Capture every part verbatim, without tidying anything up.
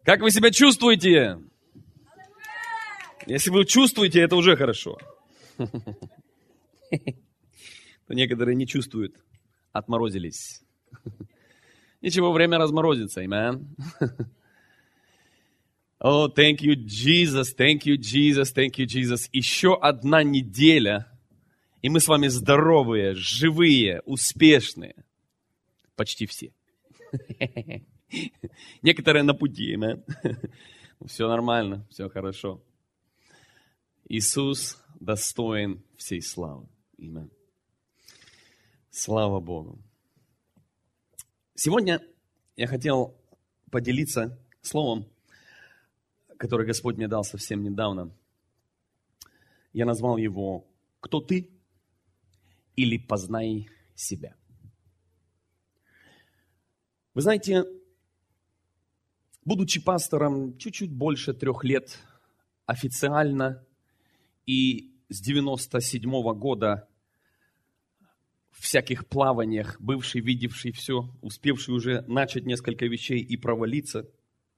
Как вы себя чувствуете? Если вы чувствуете, это уже хорошо. Некоторые не чувствуют, отморозились. Ничего, время разморозится, amen. Oh, thank you, Jesus, thank you, Jesus, thank you, Jesus. Еще одна неделя, и мы с вами здоровые, живые, успешные. Почти все. Некоторые на пути, amen. Все нормально, все хорошо. Иисус достоин всей славы. Amen. Слава Богу. Сегодня я хотел поделиться словом, которое Господь мне дал совсем недавно. Я назвал его «Кто ты?» или «Познай себя». Вы знаете, будучи пастором чуть-чуть больше трех лет официально и с девяносто седьмого года в всяких плаваниях, бывший, видевший все, успевший уже начать несколько вещей и провалиться,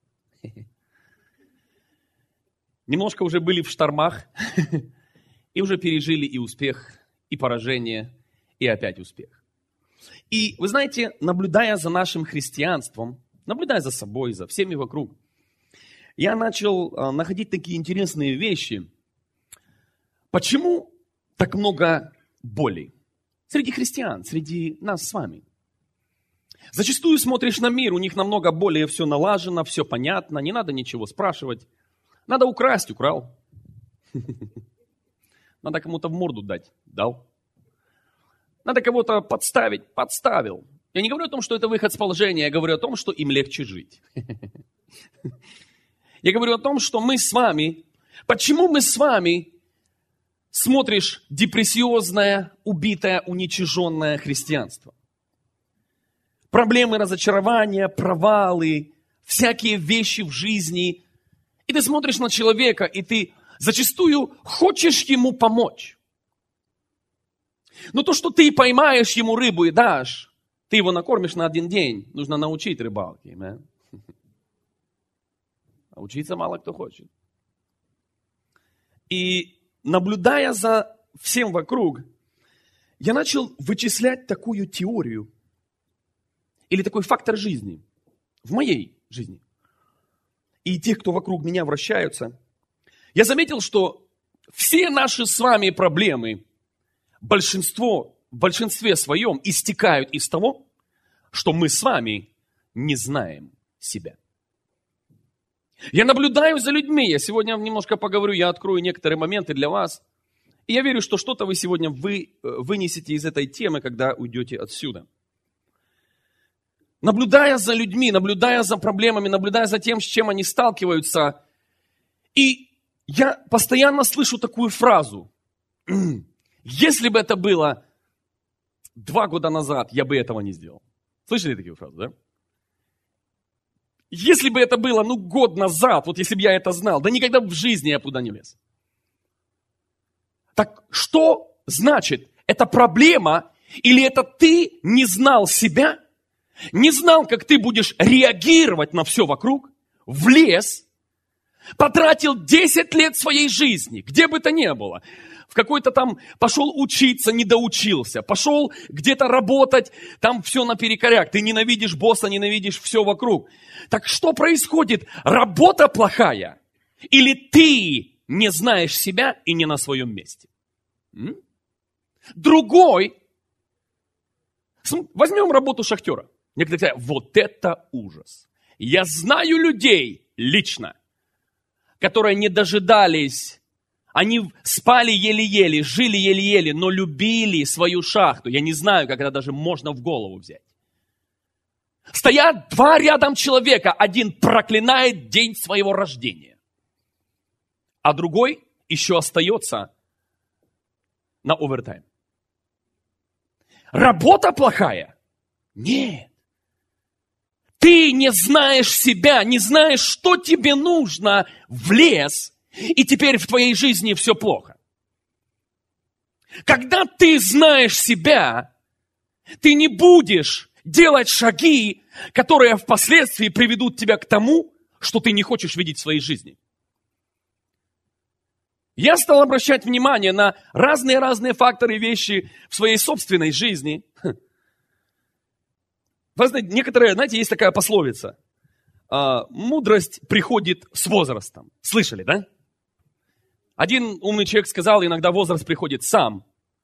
немножко уже были в штормах и уже пережили и успех, и поражение, и опять успех. И вы знаете, наблюдая за нашим христианством, наблюдая за собой, за всеми вокруг, я начал находить такие интересные вещи. Почему так много боли среди христиан, среди нас с вами? Зачастую смотришь на мир, у них намного более все налажено, все понятно, не надо ничего спрашивать. Надо украсть, украл. Надо кому-то в морду дать, дал. Надо кого-то подставить, подставил. Я не говорю о том, что это выход с положения, я говорю о том, что им легче жить. Я говорю о том, что мы с вами, почему мы с вами, смотришь депрессиозное, убитое, уничиженное христианство. Проблемы, разочарования, провалы, всякие вещи в жизни. И ты смотришь на человека, и ты зачастую хочешь ему помочь. Но то, что ты поймаешь ему рыбу и дашь, ты его накормишь на один день. Нужно научить рыбалке. Да? А учиться мало кто хочет. И наблюдая за всем вокруг, я начал вычислять такую теорию или такой фактор жизни в моей жизни. И тех, кто вокруг меня вращаются, я заметил, что все наши с вами проблемы, большинство, в большинстве своем истекают из того, что мы с вами не знаем себя. Я наблюдаю за людьми, я сегодня немножко поговорю, я открою некоторые моменты для вас. И я верю, что что-то вы сегодня вы, вынесете из этой темы, когда уйдете отсюда. Наблюдая за людьми, наблюдая за проблемами, наблюдая за тем, с чем они сталкиваются. И я постоянно слышу такую фразу. Если бы это было два года назад, я бы этого не сделал. Слышали такие фразы, да? Если бы это было, ну, год назад, вот если бы я это знал, да никогда в жизни я туда не лез. Так что значит, это проблема, или это ты не знал себя, не знал, как ты будешь реагировать на все вокруг, влез, потратил десять лет своей жизни, где бы то ни было, в какой-то там пошел учиться, не доучился, пошел где-то работать, там все наперекоряк, ты ненавидишь босса, ненавидишь все вокруг. Так что происходит? Работа плохая? Или ты не знаешь себя и не на своем месте? М? Другой, возьмем работу шахтера. Некоторые говорят, вот это ужас. Я знаю людей лично, которые не дожидались, они спали еле-еле, жили еле-еле, но любили свою шахту. Я не знаю, как это даже можно в голову взять. Стоят два рядом человека, один проклинает день своего рождения, а другой еще остается на овертайм. Работа плохая? Нет. Ты не знаешь себя, не знаешь, что тебе нужно, влез, и теперь в твоей жизни все плохо. Когда ты знаешь себя, ты не будешь делать шаги, которые впоследствии приведут тебя к тому, что ты не хочешь видеть в своей жизни. Я стал обращать внимание на разные-разные факторы и вещи в своей собственной жизни. Вы знаете, некоторые, знаете, есть такая пословица. Мудрость приходит с возрастом. Слышали, да? Один умный человек сказал, иногда возраст приходит сам.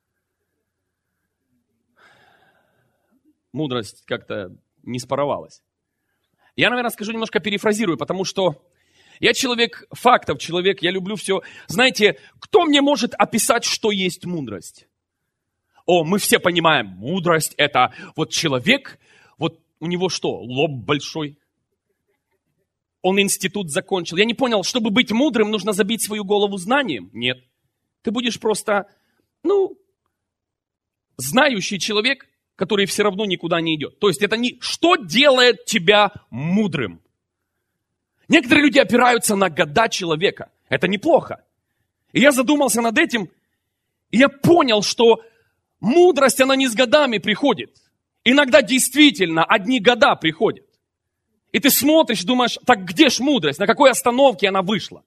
Мудрость как-то не спаровалась. Я, наверное, скажу немножко перефразирую, потому что я человек фактов, человек, я люблю все. Знаете, кто мне может описать, что есть мудрость? О, мы все понимаем, мудрость это вот человек, вот у него что, лоб большой? Он институт закончил. Я не понял, чтобы быть мудрым, нужно забить свою голову знанием? Нет. Ты будешь просто, ну, знающий человек, который все равно никуда не идет. То есть это не что делает тебя мудрым. Некоторые люди опираются на года человека. Это неплохо. И я задумался над этим, и я понял, что мудрость, она не с годами приходит. Иногда действительно одни года приходят. И ты смотришь, думаешь, так где ж мудрость? На какой остановке она вышла?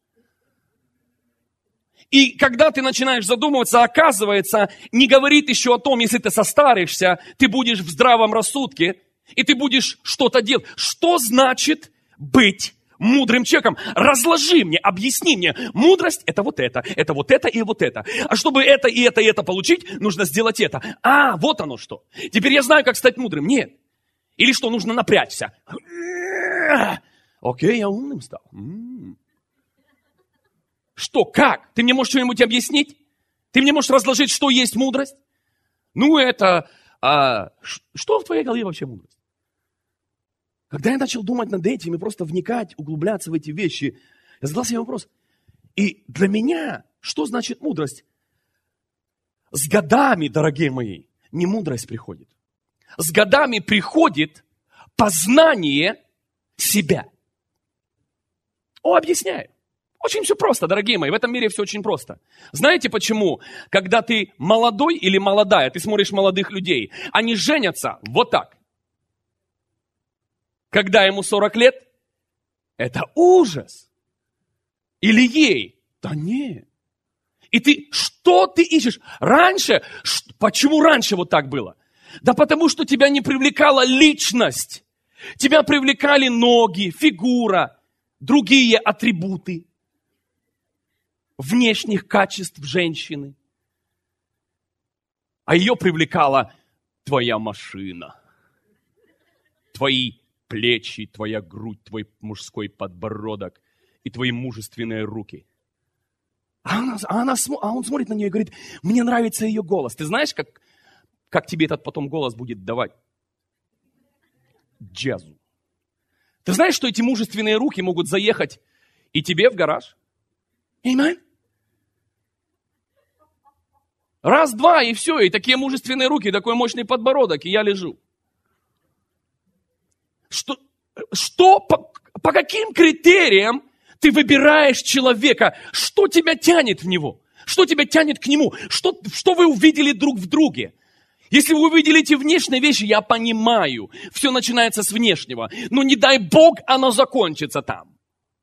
И когда ты начинаешь задумываться, оказывается, не говорит еще о том, если ты состаришься, ты будешь в здравом рассудке, и ты будешь что-то делать. Что значит быть мудрым человеком? Разложи мне, объясни мне. Мудрость – это вот это, это вот это и вот это. А чтобы это и это и это получить, нужно сделать это. А, вот оно что. Теперь я знаю, как стать мудрым. Нет. Или что, нужно напрячься. Окей, я умным стал. М-м. Что, как? Ты мне можешь что-нибудь объяснить? Ты мне можешь разложить, что есть мудрость? Ну, это... А, что в твоей голове вообще мудрость? Когда я начал думать над этим и просто вникать, углубляться в эти вещи, я задал себе вопрос. И для меня, что значит мудрость? С годами, дорогие мои, не мудрость приходит. С годами приходит познание себя. О, объясняю. Очень все просто, дорогие мои. В этом мире все очень просто. Знаете почему? Когда ты молодой или молодая, ты смотришь молодых людей, они женятся вот так. Когда ему сорок лет, это ужас. Или ей. Да нет. И ты, что ты ищешь? Раньше, ш, почему раньше вот так было? Да потому что тебя не привлекала личность. Тебя привлекали ноги, фигура, другие атрибуты внешних качеств женщины. А ее привлекала твоя машина, твои плечи, твоя грудь, твой мужской подбородок и твои мужественные руки. А, она, а, она, а он смотрит на нее и говорит, мне нравится ее голос. Ты знаешь, как, как тебе этот потом голос будет давать? Джазу. Ты знаешь, что эти мужественные руки могут заехать и тебе в гараж? Аминь. Раз, два, и все, и такие мужественные руки, и такой мощный подбородок, и я лежу. Что, что по, по каким критериям ты выбираешь человека? Что тебя тянет в него? Что тебя тянет к нему? Что, что вы увидели друг в друге? Если вы увидели эти внешние вещи, я понимаю, все начинается с внешнего. Но не дай Бог, оно закончится там.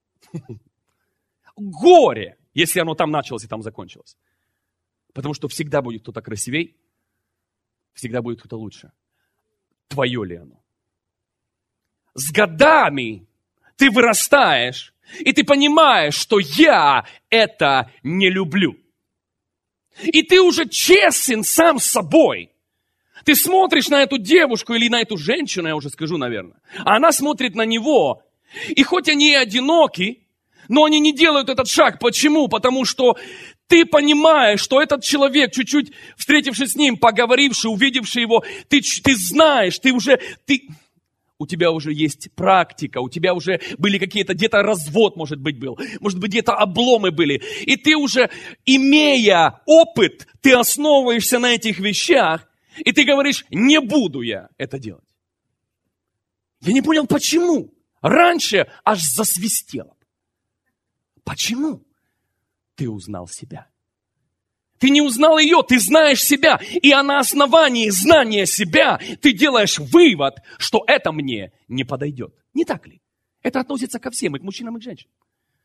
Горе, если оно там началось и там закончилось. Потому что всегда будет кто-то красивей, всегда будет кто-то лучше. Твое ли оно? С годами ты вырастаешь, и ты понимаешь, что я это не люблю. И ты уже честен сам с собой. Ты смотришь на эту девушку или на эту женщину, я уже скажу, наверное, а она смотрит на него. И хоть они и одиноки, но они не делают этот шаг. Почему? Потому что ты понимаешь, что этот человек, чуть-чуть встретившись с ним, поговоривший, увидевший его, ты, ты знаешь, ты уже, ты, у тебя уже есть практика, у тебя уже были какие-то, где-то развод, может быть, был, может быть, где-то обломы были. И ты уже, имея опыт, ты основываешься на этих вещах, и ты говоришь, не буду я это делать. Я не понял, почему. Раньше аж засвистело. Почему? Ты узнал себя. Ты не узнал ее, ты знаешь себя. И на основании знания себя ты делаешь вывод, что это мне не подойдет. Не так ли? Это относится ко всем, и к мужчинам, и к женщинам.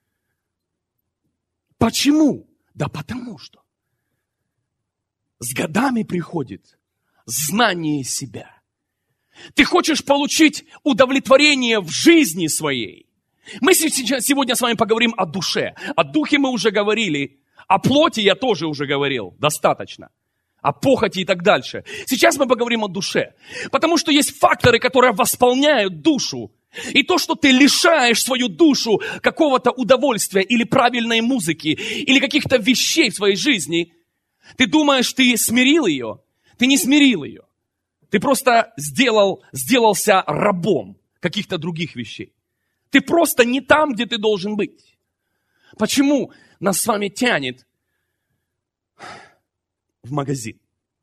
Почему? Да потому что с годами приходит знание себя. Ты хочешь получить удовлетворение в жизни своей. Мы сейчас, сегодня с вами поговорим о душе. О духе мы уже говорили. О плоти я тоже уже говорил. Достаточно. О похоти и так дальше. Сейчас мы поговорим о душе. Потому что есть факторы, которые восполняют душу. И то, что ты лишаешь свою душу какого-то удовольствия или правильной музыки, или каких-то вещей в своей жизни, ты думаешь, ты смирил ее? Ты не смирил ее. Ты просто сделал, сделался рабом каких-то других вещей. Ты просто не там, где ты должен быть. Почему нас с вами тянет в магазин?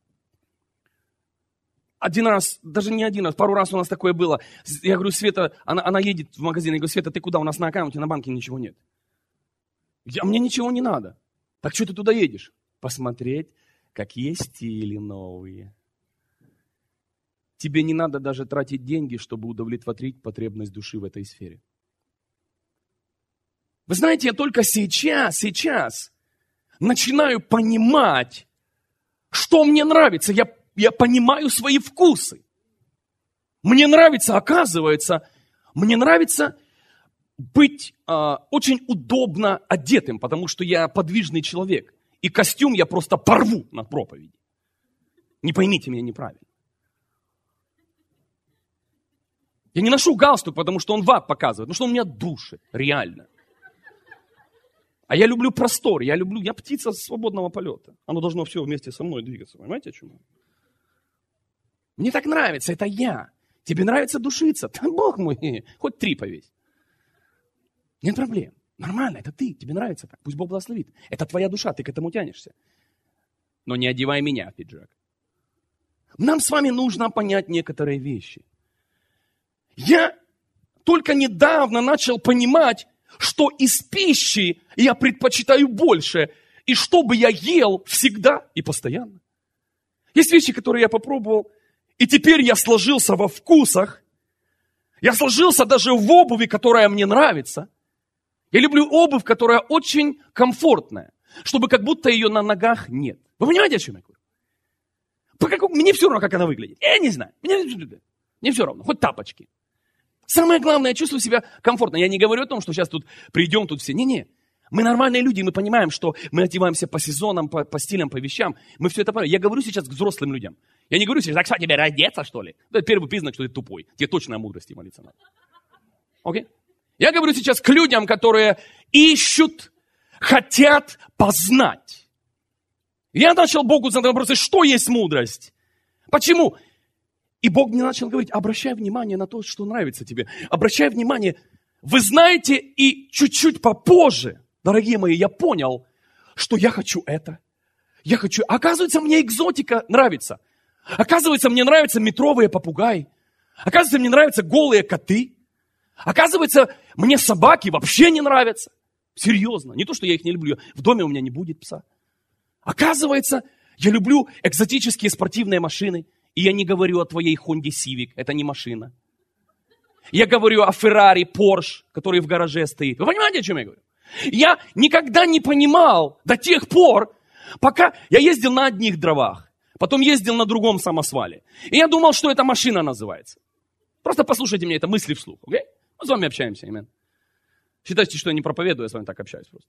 Один раз, даже не один раз, пару раз у нас такое было. Я говорю, Света, она, она едет в магазин. Я говорю, Света, ты куда? У нас на аккаунте, на банке ничего нет. Я, мне ничего не надо. Так что ты туда едешь? Посмотреть, какие стили новые. Тебе не надо даже тратить деньги, чтобы удовлетворить потребность души в этой сфере. Вы знаете, я только сейчас, сейчас начинаю понимать, что мне нравится. Я, я понимаю свои вкусы. Мне нравится, оказывается, мне нравится быть э, очень удобно одетым, потому что я подвижный человек. И костюм я просто порву на проповеди. Не поймите меня неправильно. Я не ношу галстук, потому что он ват показывает, потому что он меня душит, реально. А я люблю простор, я люблю, я птица свободного полета. Оно должно все вместе со мной двигаться, понимаете, о чем я? Мне так нравится, это я. Тебе нравится душиться? Да бог мой, хоть три повесь. Нет проблем. Нормально, это ты, тебе нравится так. Пусть Бог благословит. Это твоя душа, ты к этому тянешься. Но не одевай меня в пиджак. Нам с вами нужно понять некоторые вещи. Я только недавно начал понимать, что из пищи я предпочитаю больше, и чтобы я ел всегда и постоянно. Есть вещи, которые я попробовал, и теперь я сложился во вкусах, я сложился даже в обуви, которая мне нравится. Я люблю обувь, которая очень комфортная, чтобы как будто ее на ногах нет. Вы понимаете, о чем я говорю? По какому... Мне все равно, как она выглядит. Я не знаю. Мне, мне все равно. Хоть тапочки. Самое главное, я чувствую себя комфортно. Я не говорю о том, что сейчас тут придем, тут все. Не-не. Мы нормальные люди, мы понимаем, что мы одеваемся по сезонам, по, по стилям, по вещам. Мы все это понимаем. Я говорю сейчас к взрослым людям. Я не говорю сейчас, так что тебе раздеться, что ли? Это первый признак, что ты тупой. Тебе точно о мудрости молиться надо. Окей? Я говорю сейчас к людям, которые ищут, хотят познать. Я начал Богу задать вопросы, что есть мудрость? Почему? И Бог мне начал говорить, обращай внимание на то, что нравится тебе. Обращай внимание. Вы знаете, и чуть-чуть попозже, дорогие мои, я понял, что я хочу это. Я хочу... Оказывается, мне экзотика нравится. Оказывается, мне нравятся метровые попугаи. Оказывается, мне нравятся голые коты. Оказывается, мне собаки вообще не нравятся. Серьезно. Не то, что я их не люблю. В доме у меня не будет пса. Оказывается, я люблю экзотические спортивные машины. И я не говорю о твоей Honda Civic. Это не машина. Я говорю о Ferrari, Porsche, который в гараже стоит. Вы понимаете, о чем я говорю? Я никогда не понимал до тех пор, пока я ездил на одних дровах. Потом ездил на другом самосвале. И я думал, что это машина называется. Просто послушайте меня, это мысли вслух. Okay? Мы с вами общаемся, amen. Считайте, что я не проповедую, я с вами так общаюсь просто.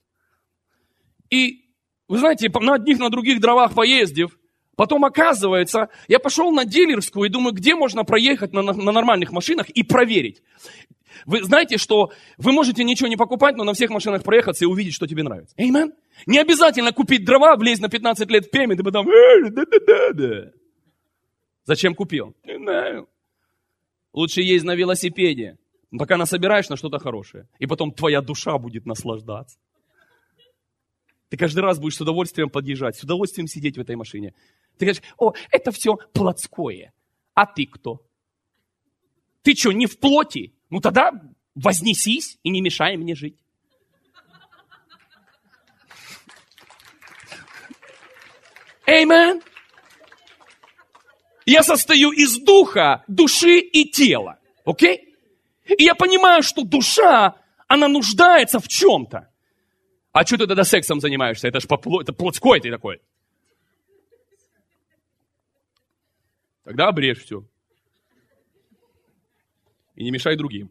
И, вы знаете, на одних, на других дровах поездив, потом оказывается, я пошел на дилерскую и думаю, где можно проехать на, на, на нормальных машинах и проверить. Вы знаете, что вы можете ничего не покупать, но на всех машинах проехаться и увидеть, что тебе нравится. Amen. Не обязательно купить дрова, влезть на пятнадцать лет в пемент и потом... Зачем купил? Не знаю. Лучше ездить на велосипеде, пока насобираешь на что-то хорошее. И потом твоя душа будет наслаждаться. Ты каждый раз будешь с удовольствием подъезжать, с удовольствием сидеть в этой машине. Ты говоришь, о, это все плотское. А ты кто? Ты что, не в плоти? Ну тогда вознесись и не мешай мне жить. Amen. Я состою из духа, души и тела. Окей? И я понимаю, что душа, она нуждается в чем-то. А что ты тогда сексом занимаешься? Это ж попло... это плотской ты такой. Тогда обрежь все. И не мешай другим.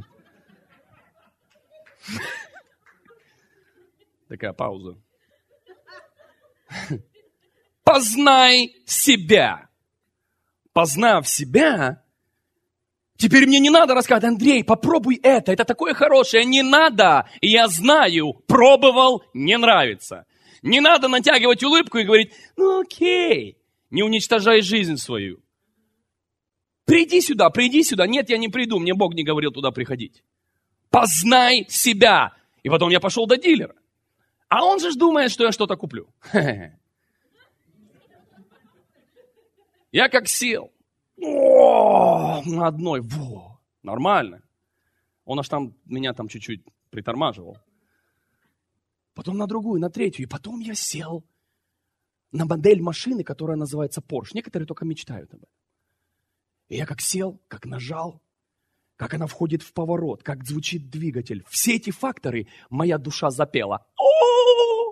Такая пауза. Познай себя. Познав себя, теперь мне не надо рассказать: Андрей, попробуй это, это такое хорошее. Не надо, я знаю, пробовал, не нравится. Не надо натягивать улыбку и говорить: ну окей, не уничтожай жизнь свою. Приди сюда, приди сюда. Нет, я не приду, мне Бог не говорил туда приходить. Познай себя. И потом я пошел до дилера. А он же думает, что я что-то куплю. Я как сел. О, на одной. Во, нормально. Он аж там меня там чуть-чуть притормаживал. Потом на другую, на третью. И потом я сел на модель машины, которая называется Porsche. Некоторые только мечтают об этом. И я как сел, как нажал, как она входит в поворот, как звучит двигатель. Все эти факторы моя душа запела. О-о-о!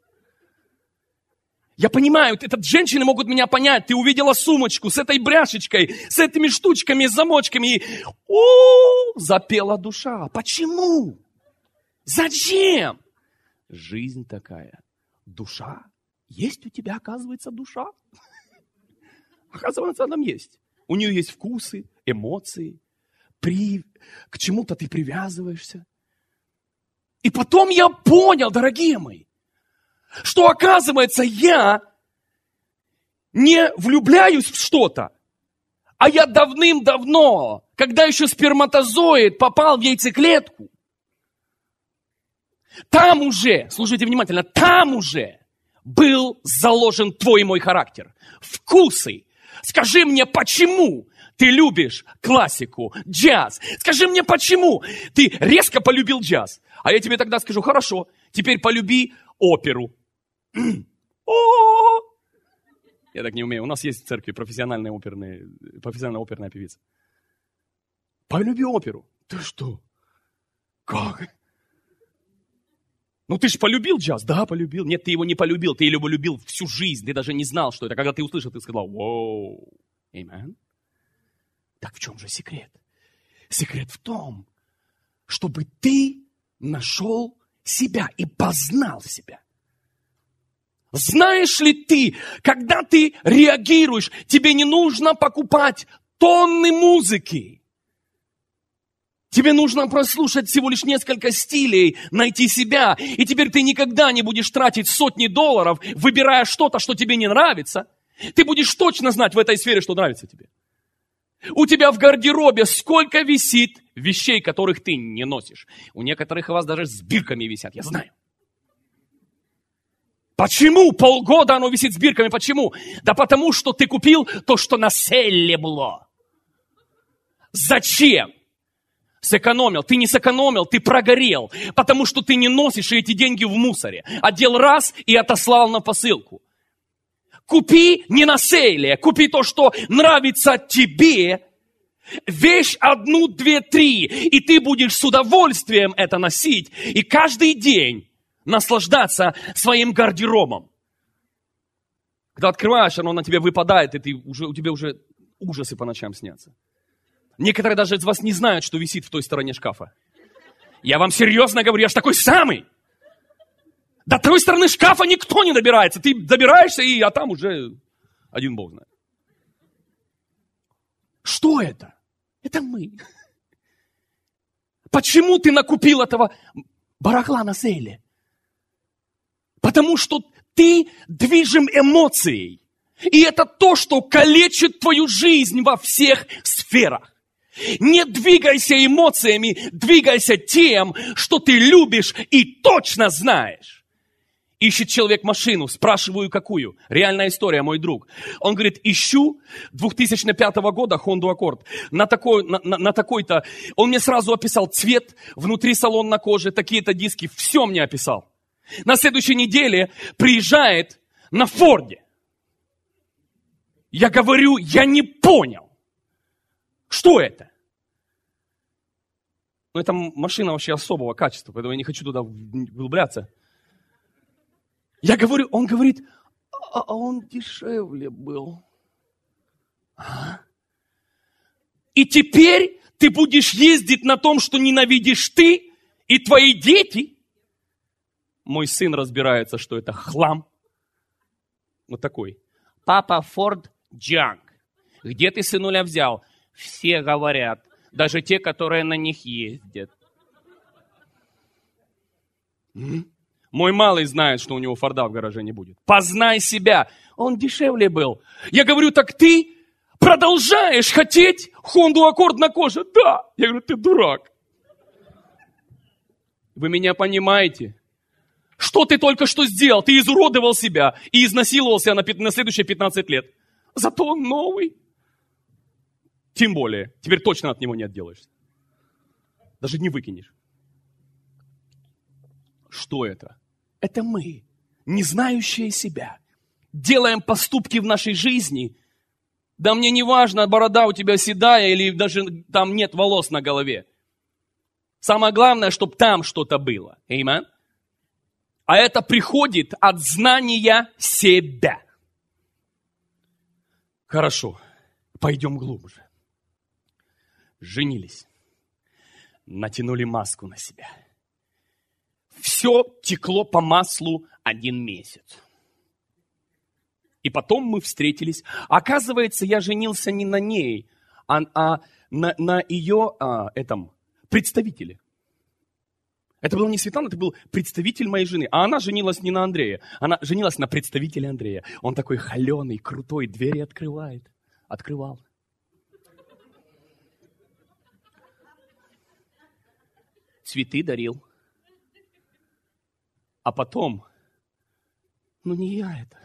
Я понимаю, это женщины могут меня понять. Ты увидела сумочку с этой бряшечкой, с этими штучками, с замочками. И о, запела душа. Почему? Зачем? Жизнь такая. Душа. Есть у тебя, оказывается, душа? Оказывается, она есть. У нее есть вкусы, эмоции. При... К чему-то ты привязываешься. И потом я понял, дорогие мои, что, оказывается, я не влюбляюсь в что-то, а я давным-давно, когда еще сперматозоид попал в яйцеклетку, там уже, слушайте внимательно, там уже был заложен твой и мой характер, вкусы. Скажи мне, почему ты любишь классику, джаз? Скажи мне, почему ты резко полюбил джаз? А я тебе тогда скажу: хорошо, теперь полюби оперу. О! Я так не умею. У нас есть в церкви профессиональная оперная, профессиональная оперная певица. Полюби оперу. Ты что? Как? Ну ты ж полюбил джаз? Да, полюбил. Нет, ты его не полюбил. Ты его любил всю жизнь. Ты даже не знал, что это. Когда ты услышал, ты сказал: воу. Amen. Так в чем же секрет? Секрет в том, чтобы ты нашел себя и познал себя. Знаешь ли ты, когда ты реагируешь, тебе не нужно покупать тонны музыки. Тебе нужно прослушать всего лишь несколько стилей, найти себя. И теперь ты никогда не будешь тратить сотни долларов, выбирая что-то, что тебе не нравится. Ты будешь точно знать в этой сфере, что нравится тебе. У тебя в гардеробе сколько висит вещей, которых ты не носишь. У некоторых у вас даже с бирками висят, я знаю. Почему полгода оно висит с бирками? Почему? Да потому, что ты купил то, что на селле было. Зачем? Сэкономил. Ты не сэкономил, ты прогорел. Потому что ты не носишь эти деньги в мусоре. Одел раз и отослал на посылку. Купи не на сейле, купи то, что нравится тебе. Вещь одну, две, три. И ты будешь с удовольствием это носить. И каждый день наслаждаться своим гардеробом. Когда открываешь, оно на тебе выпадает, и ты уже, у тебя уже ужасы по ночам снятся. Некоторые даже из вас не знают, что висит в той стороне шкафа. Я вам серьезно говорю, я ж такой самый. До той стороны шкафа никто не добирается. Ты добираешься, и, а там уже один Бог знает. Что это? Это мы. Почему ты накупил этого барахла на сейле? Потому что ты движим эмоцией. И это то, что калечит твою жизнь во всех сферах. Не двигайся эмоциями, двигайся тем, что ты любишь и точно знаешь. Ищет человек машину, спрашиваю, какую. Реальная история, мой друг. Он говорит: ищу две тысячи пятого года Honda Accord. На, такой, на, на, на такой-то. Он мне сразу описал цвет, внутри салон на коже, такие-то диски. Все мне описал. На следующей неделе приезжает на Форде. Я говорю, я не понял. Что это? Но это машина вообще особого качества, поэтому я не хочу туда углубляться. Я говорю, он говорит, а, а он дешевле был. А? И теперь ты будешь ездить на том, что ненавидишь ты и твои дети. Мой сын разбирается, что это хлам. Вот такой. Папа, Форд Джанк. Где ты, сынуля, взял? Все говорят. Даже те, которые на них ездят. М? Мой малый знает, что у него Форда в гараже не будет. Познай себя. Он дешевле был. Я говорю, так ты продолжаешь хотеть Хонду Аккорд на коже? Да. Я говорю, ты дурак. Вы меня понимаете? Что ты только что сделал? Ты изуродовал себя и изнасиловал себя на, на следующие пятнадцать лет. Зато он новый. Тем более, теперь точно от него не отделаешься. Даже не выкинешь. Что это? Это мы, не знающие себя, делаем поступки в нашей жизни. Да мне не важно, борода у тебя седая или даже там нет волос на голове. Самое главное, чтобы там что-то было. Аминь. А это приходит от знания себя. Хорошо, пойдем глубже. Женились, натянули маску на себя. Все текло по маслу один месяц. И потом мы встретились. Оказывается, я женился не на ней, а, а на, на ее а, этом, представителе. Это был не Светлана, это был представитель моей жены. А она женилась не на Андрея, она женилась на представителе Андрея. Он такой холеный, крутой, двери открывает. Открывал. Цветы дарил. А потом, ну не я это.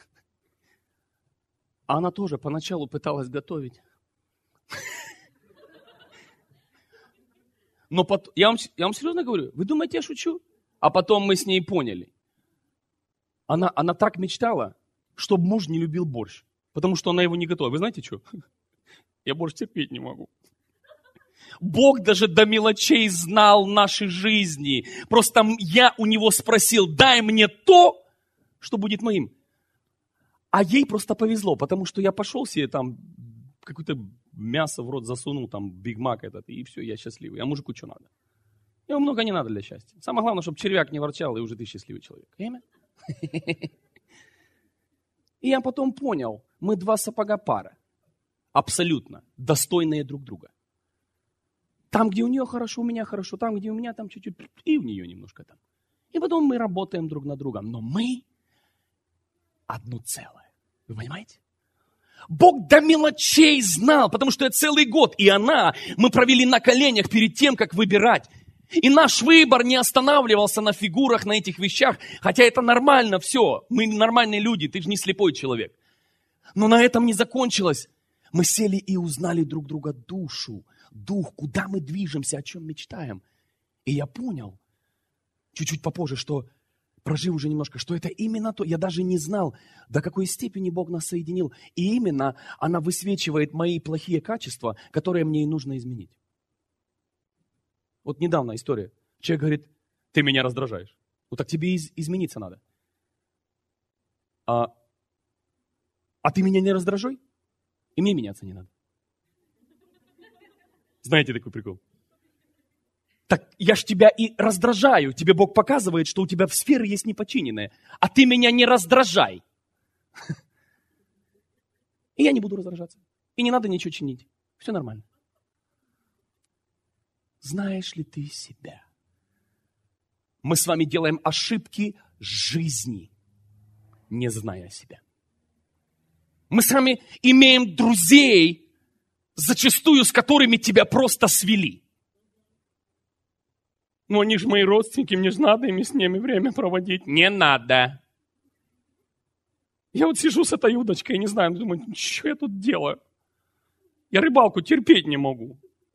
А она тоже поначалу пыталась готовить. Но потом, я вам, я вам серьезно говорю, вы думаете, я шучу? А потом мы с ней поняли. Она, она так мечтала, чтобы муж не любил борщ. Потому что она его не готовила. Вы знаете что? Я борщ терпеть не могу. Бог даже до мелочей знал нашей жизни. Просто я у него спросил, дай мне то, что будет моим. А ей просто повезло, потому что я пошел себе там какое-то мясо в рот засунул, там Биг Мак этот, и все, я счастливый. А мужику что надо? Ему много не надо для счастья. Самое главное, чтобы червяк не ворчал, и уже ты счастливый человек. Аминь. И я потом понял, мы два сапога пара. Абсолютно достойные друг друга. Там, где у нее хорошо, у меня хорошо. Там, где у меня, там чуть-чуть, и у нее немножко там. И потом мы работаем друг на друга. Но мы одно целое. Вы понимаете? Бог до мелочей знал, потому что я целый год, и она, мы провели на коленях перед тем, как выбирать. И наш выбор не останавливался на фигурах, на этих вещах, хотя это нормально все. Мы нормальные люди, ты же не слепой человек. Но на этом не закончилось. Мы сели и узнали друг друга душу, дух, куда мы движемся, о чем мечтаем. И я понял, чуть-чуть попозже, что, прожив уже немножко, что это именно то, я даже не знал, до какой степени Бог нас соединил. И именно она высвечивает мои плохие качества, которые мне и нужно изменить. Вот недавно история. Человек говорит, ты меня раздражаешь. Ну так тебе из- измениться надо. А, а ты меня не раздражай, и мне меняться не надо. Знаете такой прикол? Так я ж тебя и раздражаю. Тебе Бог показывает, что у тебя в сфере есть неподчиненное. А ты меня не раздражай. И я не буду раздражаться. И не надо ничего чинить. Все нормально. Знаешь ли ты себя? Мы с вами делаем ошибки жизни, не зная себя. Мы с вами имеем друзей, зачастую с которыми тебя просто свели. Ну, они же мои родственники, мне же надо ими с ними время проводить. Не надо. Я вот сижу с этой удочкой и не знаю, думаю, что я тут делаю? Я рыбалку терпеть не могу.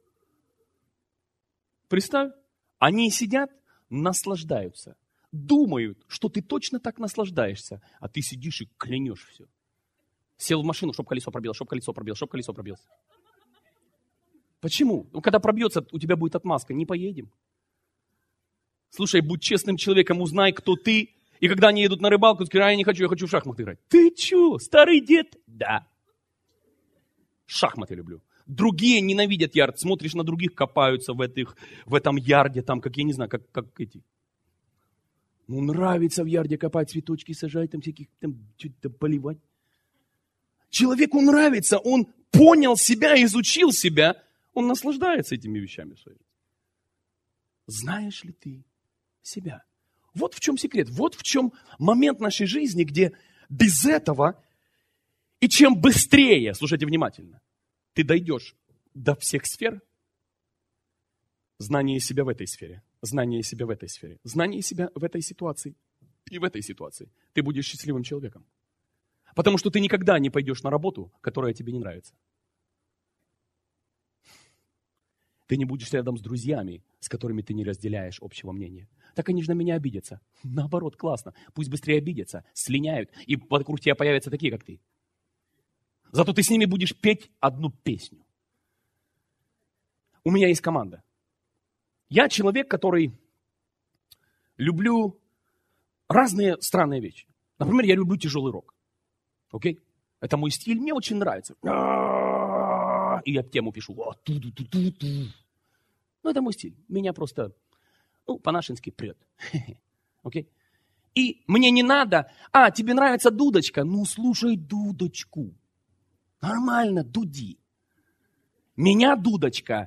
Представь, они сидят, наслаждаются, думают, что ты точно так наслаждаешься, а ты сидишь и клянешь все. Сел в машину, чтоб колесо пробилось, чтоб колесо пробилось, чтоб колесо пробилось. Почему? Ну, когда пробьется, у тебя будет отмазка. Не поедем. Слушай, будь честным человеком, узнай, кто ты. И когда они едут на рыбалку, скажи, а я не хочу, я хочу в шахматы играть. Ты че, старый дед? Да. Шахматы люблю. Другие ненавидят ярд. Смотришь, на других копаются в, этих, в этом ярде, там, как я не знаю, как, как эти. Ну, нравится в ярде копать, цветочки сажать, там всяких, там, что-то поливать. Человеку нравится, он понял себя, изучил себя, он наслаждается этими вещами своими. Знаешь ли ты себя? Вот в чем секрет, вот в чем момент нашей жизни, где без этого, и чем быстрее, слушайте внимательно, ты дойдешь до всех сфер, знание себя в этой сфере, знание себя в этой сфере, знание себя в этой ситуации и в этой ситуации, ты будешь счастливым человеком. Потому что ты никогда не пойдешь на работу, которая тебе не нравится. Ты не будешь рядом с друзьями, с которыми ты не разделяешь общего мнения. Так они же на меня обидятся. Наоборот, классно. Пусть быстрее обидятся, слиняют, и вокруг тебя появятся такие, как ты. Зато ты с ними будешь петь одну песню. У меня есть команда. Я человек, который люблю разные странные вещи. Например, я люблю тяжелый рок. Окей? Это мой стиль, мне очень нравится. И я тему пишу. Ну, это мой стиль. Меня просто, ну, по-нашенски прет. Окей? И мне не надо, а, тебе нравится дудочка? Ну, слушай дудочку. Нормально, дуди. Меня дудочка.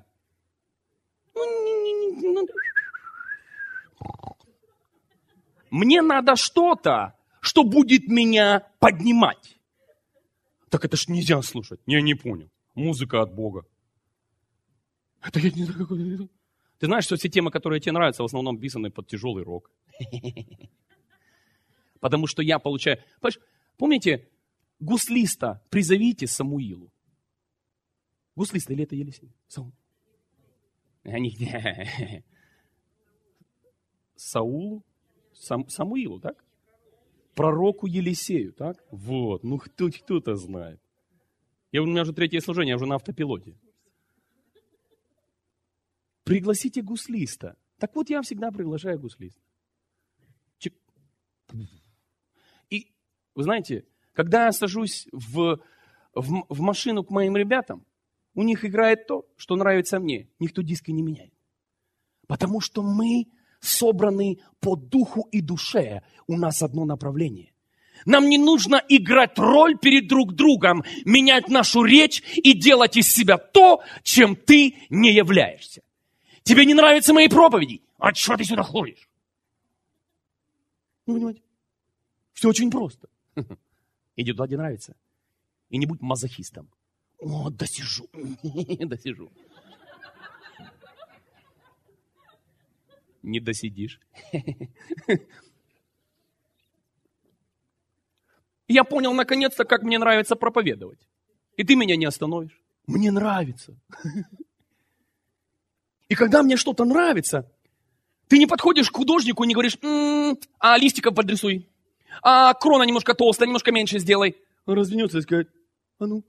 Мне надо что-то, что будет меня поднимать. Так это ж нельзя слушать. Я не понял. Музыка от Бога. Это я не знаю, какой это. Ты знаешь, что все темы, которые тебе нравятся, в основном писаны под тяжелый рок. Потому что я получаю... Помните, гуслиста призовите Самуилу. Гуслиста или это Елисей? Саулу? Сам, Самуилу, так? Пророку Елисею, так? Вот, ну кто, кто-то знает. Я, у меня уже третье служение, я уже на автопилоте. Пригласите гуслиста. Так вот, я всегда приглашаю гуслиста. Чик. И, вы знаете, когда я сажусь в, в, в машину к моим ребятам, у них играет то, что нравится мне. Никто диски не меняет. Потому что мы собраны по духу и душе. У нас одно направление. Нам не нужно играть роль перед друг другом, менять нашу речь и делать из себя то, чем ты не являешься. Тебе не нравятся мои проповеди? А что ты сюда ходишь? Ну, понимаете? Все очень просто. Иди туда, где нравится. И не будь мазохистом. О, досижу. Досижу. Не досидишь. Я понял наконец-то, как мне нравится проповедовать. И ты меня не остановишь. Мне нравится. И когда мне что-то нравится, ты не подходишь к художнику и не говоришь, м-м, а листиков подрисуй, а крона немножко толстая, немножко меньше сделай. Он развернется и скажет, а ну.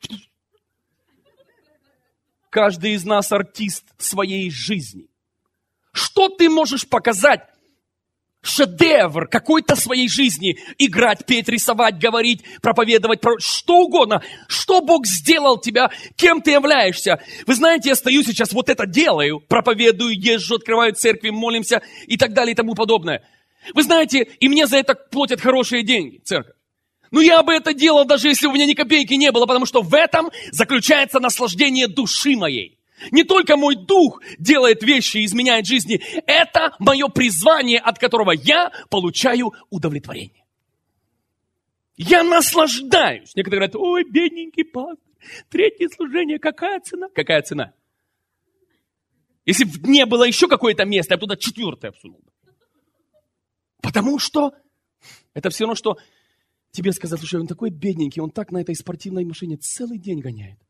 Каждый из нас артист своей жизни. Что ты можешь показать? Шедевр какой-то своей жизни. Играть, петь, рисовать, говорить, проповедовать, про... что угодно. Что Бог сделал тебя, кем ты являешься. Вы знаете, я стою сейчас, вот это делаю, проповедую, езжу, открываю церкви, молимся и так далее и тому подобное. Вы знаете, и мне за это платят хорошие деньги, церковь. Но я бы это делал, даже если у меня ни копейки не было, потому что в этом заключается наслаждение души моей. Не только мой дух делает вещи и изменяет жизни. Это мое призвание, от которого я получаю удовлетворение. Я наслаждаюсь. Некоторые говорят, ой, бедненький пастор, третье служение, какая цена? Какая цена? Если бы не было еще какое-то место, я бы туда четвертое обсунул. Потому что это все равно, что тебе сказать, слушай, он такой бедненький, он так на этой спортивной машине целый день гоняет.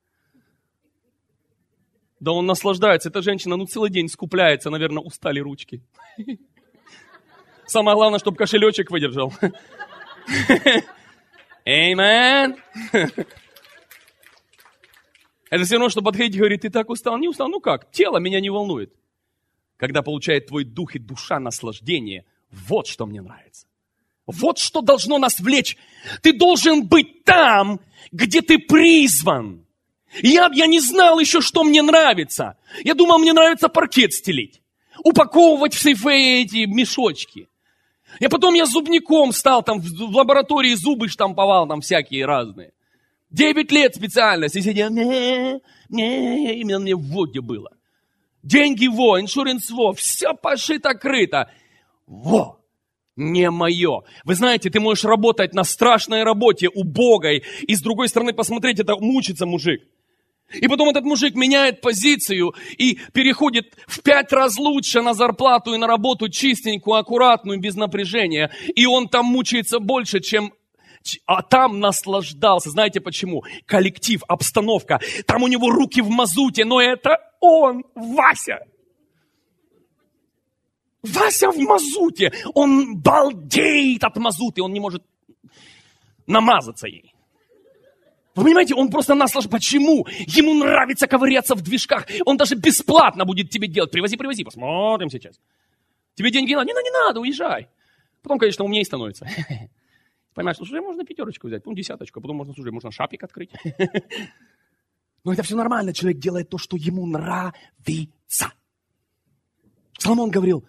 Да он наслаждается. Эта женщина, ну, целый день скупляется, наверное, устали ручки. Самое главное, чтобы кошелечек выдержал. Amen. Это все равно, что подходить и говорить, ты так устал, не устал, ну как, тело меня не волнует. Когда получает твой дух и душа наслаждение, вот что мне нравится. Вот что должно нас влечь. Ты должен быть там, где ты призван. Я, я не знал еще, что мне нравится. Я думал, мне нравится паркет стелить, упаковывать в сейфе эти мешочки. И потом я зубником стал, там в лаборатории зубы штамповал, там всякие разные. Девять лет специально сидел, не, не, именно мне в воде было. Деньги во, иншуренс во, все пошито-крыто. Во, не мое. Вы знаете, ты можешь работать на страшной работе, убогой, и с другой стороны посмотреть, это мучится мужик. И потом этот мужик меняет позицию и переходит в пять раз лучше на зарплату и на работу чистенькую, аккуратную, без напряжения. И он там мучается больше, чем... А там наслаждался. Знаете почему? Коллектив, обстановка. Там у него руки в мазуте, но это он, Вася. Вася в мазуте. Он балдеет от мазуты. Он не может намазаться ей. Вы понимаете, он просто наслаждается. Почему? Ему нравится ковыряться в движках. Он даже бесплатно будет тебе делать. Привози, привози, посмотрим сейчас. Тебе деньги не надо? Не, не надо, уезжай. Потом, конечно, умнее становится. Понимаешь, что уже можно пятерочку взять, потом десяточку, потом можно, слушай, можно шапик открыть. Но это все нормально. Человек делает то, что ему нравится. Соломон говорил,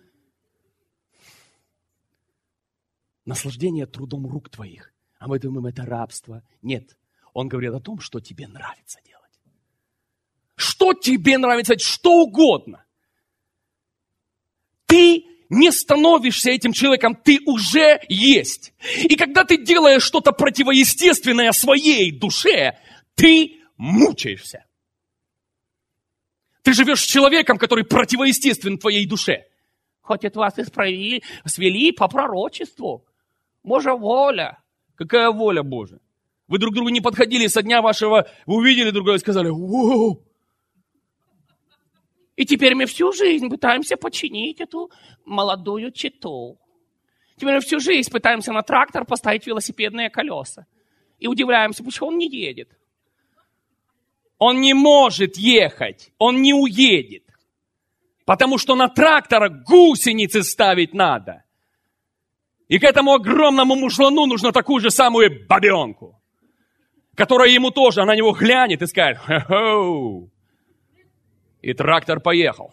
наслаждение трудом рук твоих. А мы думаем, это рабство. Нет. Он говорил о том, что тебе нравится делать. Что тебе нравится делать? Что угодно. Ты не становишься этим человеком, ты уже есть. И когда ты делаешь что-то противоестественное своей душе, ты мучаешься. Ты живешь с человеком, который противоестествен твоей душе. Хоть вас исправили, свели по пророчеству. Божья воля. Какая воля Божия? Вы друг к другу не подходили со дня вашего, вы увидели друг друга и сказали, «Воу!» И теперь мы всю жизнь пытаемся починить эту молодую читу. Теперь мы всю жизнь пытаемся на трактор поставить велосипедные колеса. И удивляемся, почему он не едет. Он не может ехать, он не уедет. Потому что на трактор гусеницы ставить надо. И к этому огромному мужлану нужно такую же самую бабенку, которая ему тоже, она на него глянет и скажет, «Хо-хо!» И трактор поехал.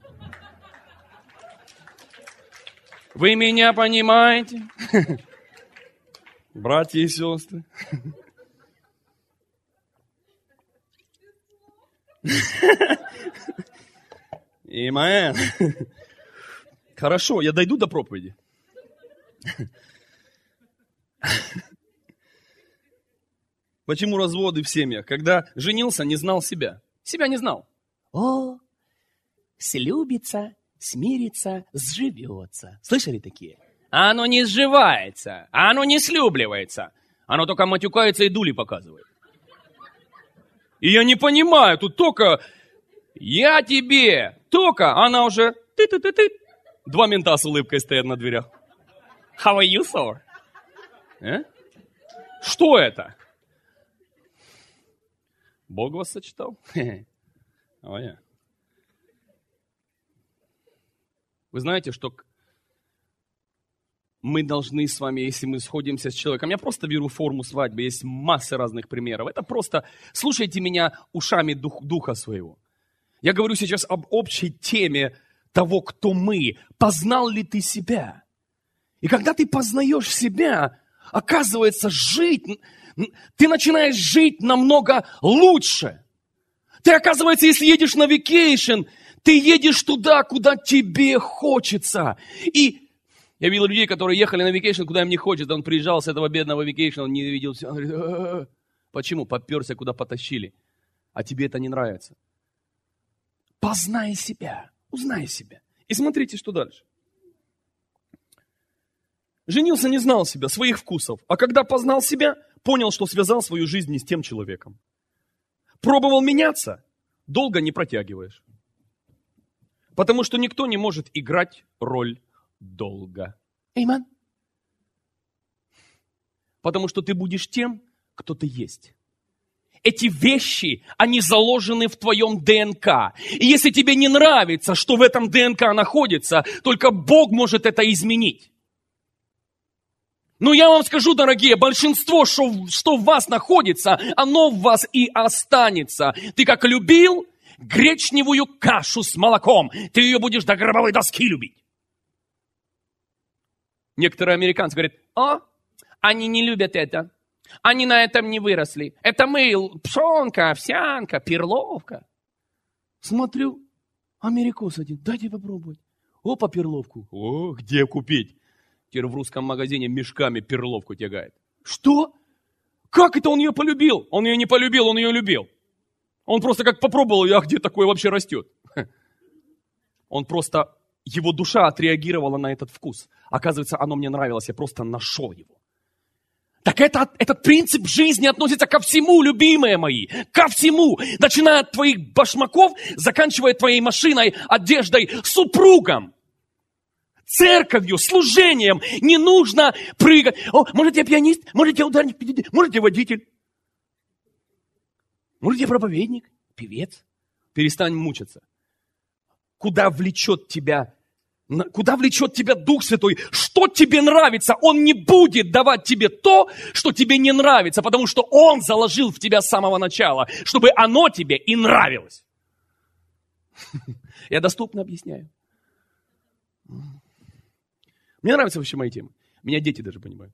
Вы меня понимаете? Братья и сестры. Аминь. Хорошо, я дойду до проповеди. Почему разводы в семьях? Когда женился, не знал себя. Себя не знал. О, слюбится, смирится, сживется. Слышали такие? А оно не сживается, а оно не слюбливается. Оно только матюкается и дули показывает. И я не понимаю, тут только я тебе, только она уже ты-ты-ты-ты. Два мента с улыбкой стоят на дверях. How are you, sir? Э? Что это? Бог вас сочетал? Oh, yeah. Вы знаете, что мы должны с вами, если мы сходимся с человеком, я просто беру форму свадьбы, есть масса разных примеров. Это просто слушайте меня ушами дух, духа своего. Я говорю сейчас об общей теме того, кто мы. Познал ли ты себя? И когда ты познаешь себя, оказывается, жить, ты начинаешь жить намного лучше. Ты, оказывается, если едешь на вакейшн, ты едешь туда, куда тебе хочется. И я видел людей, которые ехали на вакейшн, куда им не хочется. Он приезжал с этого бедного вакейшна, он не видел все. Он говорит, а-а-а. Почему? Поперся, куда потащили. А тебе это не нравится. Познай себя, узнай себя. И смотрите, что дальше. Женился, не знал себя, своих вкусов. А когда познал себя, понял, что связал свою жизнь не с тем человеком. Пробовал меняться, долго не протягиваешь. Потому что никто не может играть роль долго. Аминь. Потому что ты будешь тем, кто ты есть. Эти вещи, они заложены в твоем ДНК. И если тебе не нравится, что в этом ДНК находится, только Бог может это изменить. Но я вам скажу, дорогие, большинство, что, что в вас находится, оно в вас и останется. Ты как любил гречневую кашу с молоком, ты ее будешь до гробовой доски любить. Некоторые американцы говорят: о, они не любят это. Они на этом не выросли. Это мы, пшенка, овсянка, перловка. Смотрю, америкос один, дайте попробовать. Опа, перловку. О, где купить? Теперь в русском магазине мешками перловку тягает. Что? Как это он ее полюбил? Он ее не полюбил, он ее любил. Он просто как попробовал ее, а где такое вообще растет? Он просто, его душа отреагировала на этот вкус. Оказывается, оно мне нравилось, я просто нашел его. Так это, этот принцип жизни относится ко всему, любимые мои, ко всему. Начиная от твоих башмаков, заканчивая твоей машиной, одеждой, супругом, церковью, служением. Не нужно прыгать. О, может, я пианист, может, я ударник, может, я водитель, может, я проповедник, певец. Перестань мучиться. Куда влечет тебя Куда влечет тебя Дух Святой? Что тебе нравится? Он не будет давать тебе то, что тебе не нравится, потому что Он заложил в тебя с самого начала, чтобы оно тебе и нравилось. Я доступно объясняю. Мне нравятся вообще мои темы. Меня дети даже понимают.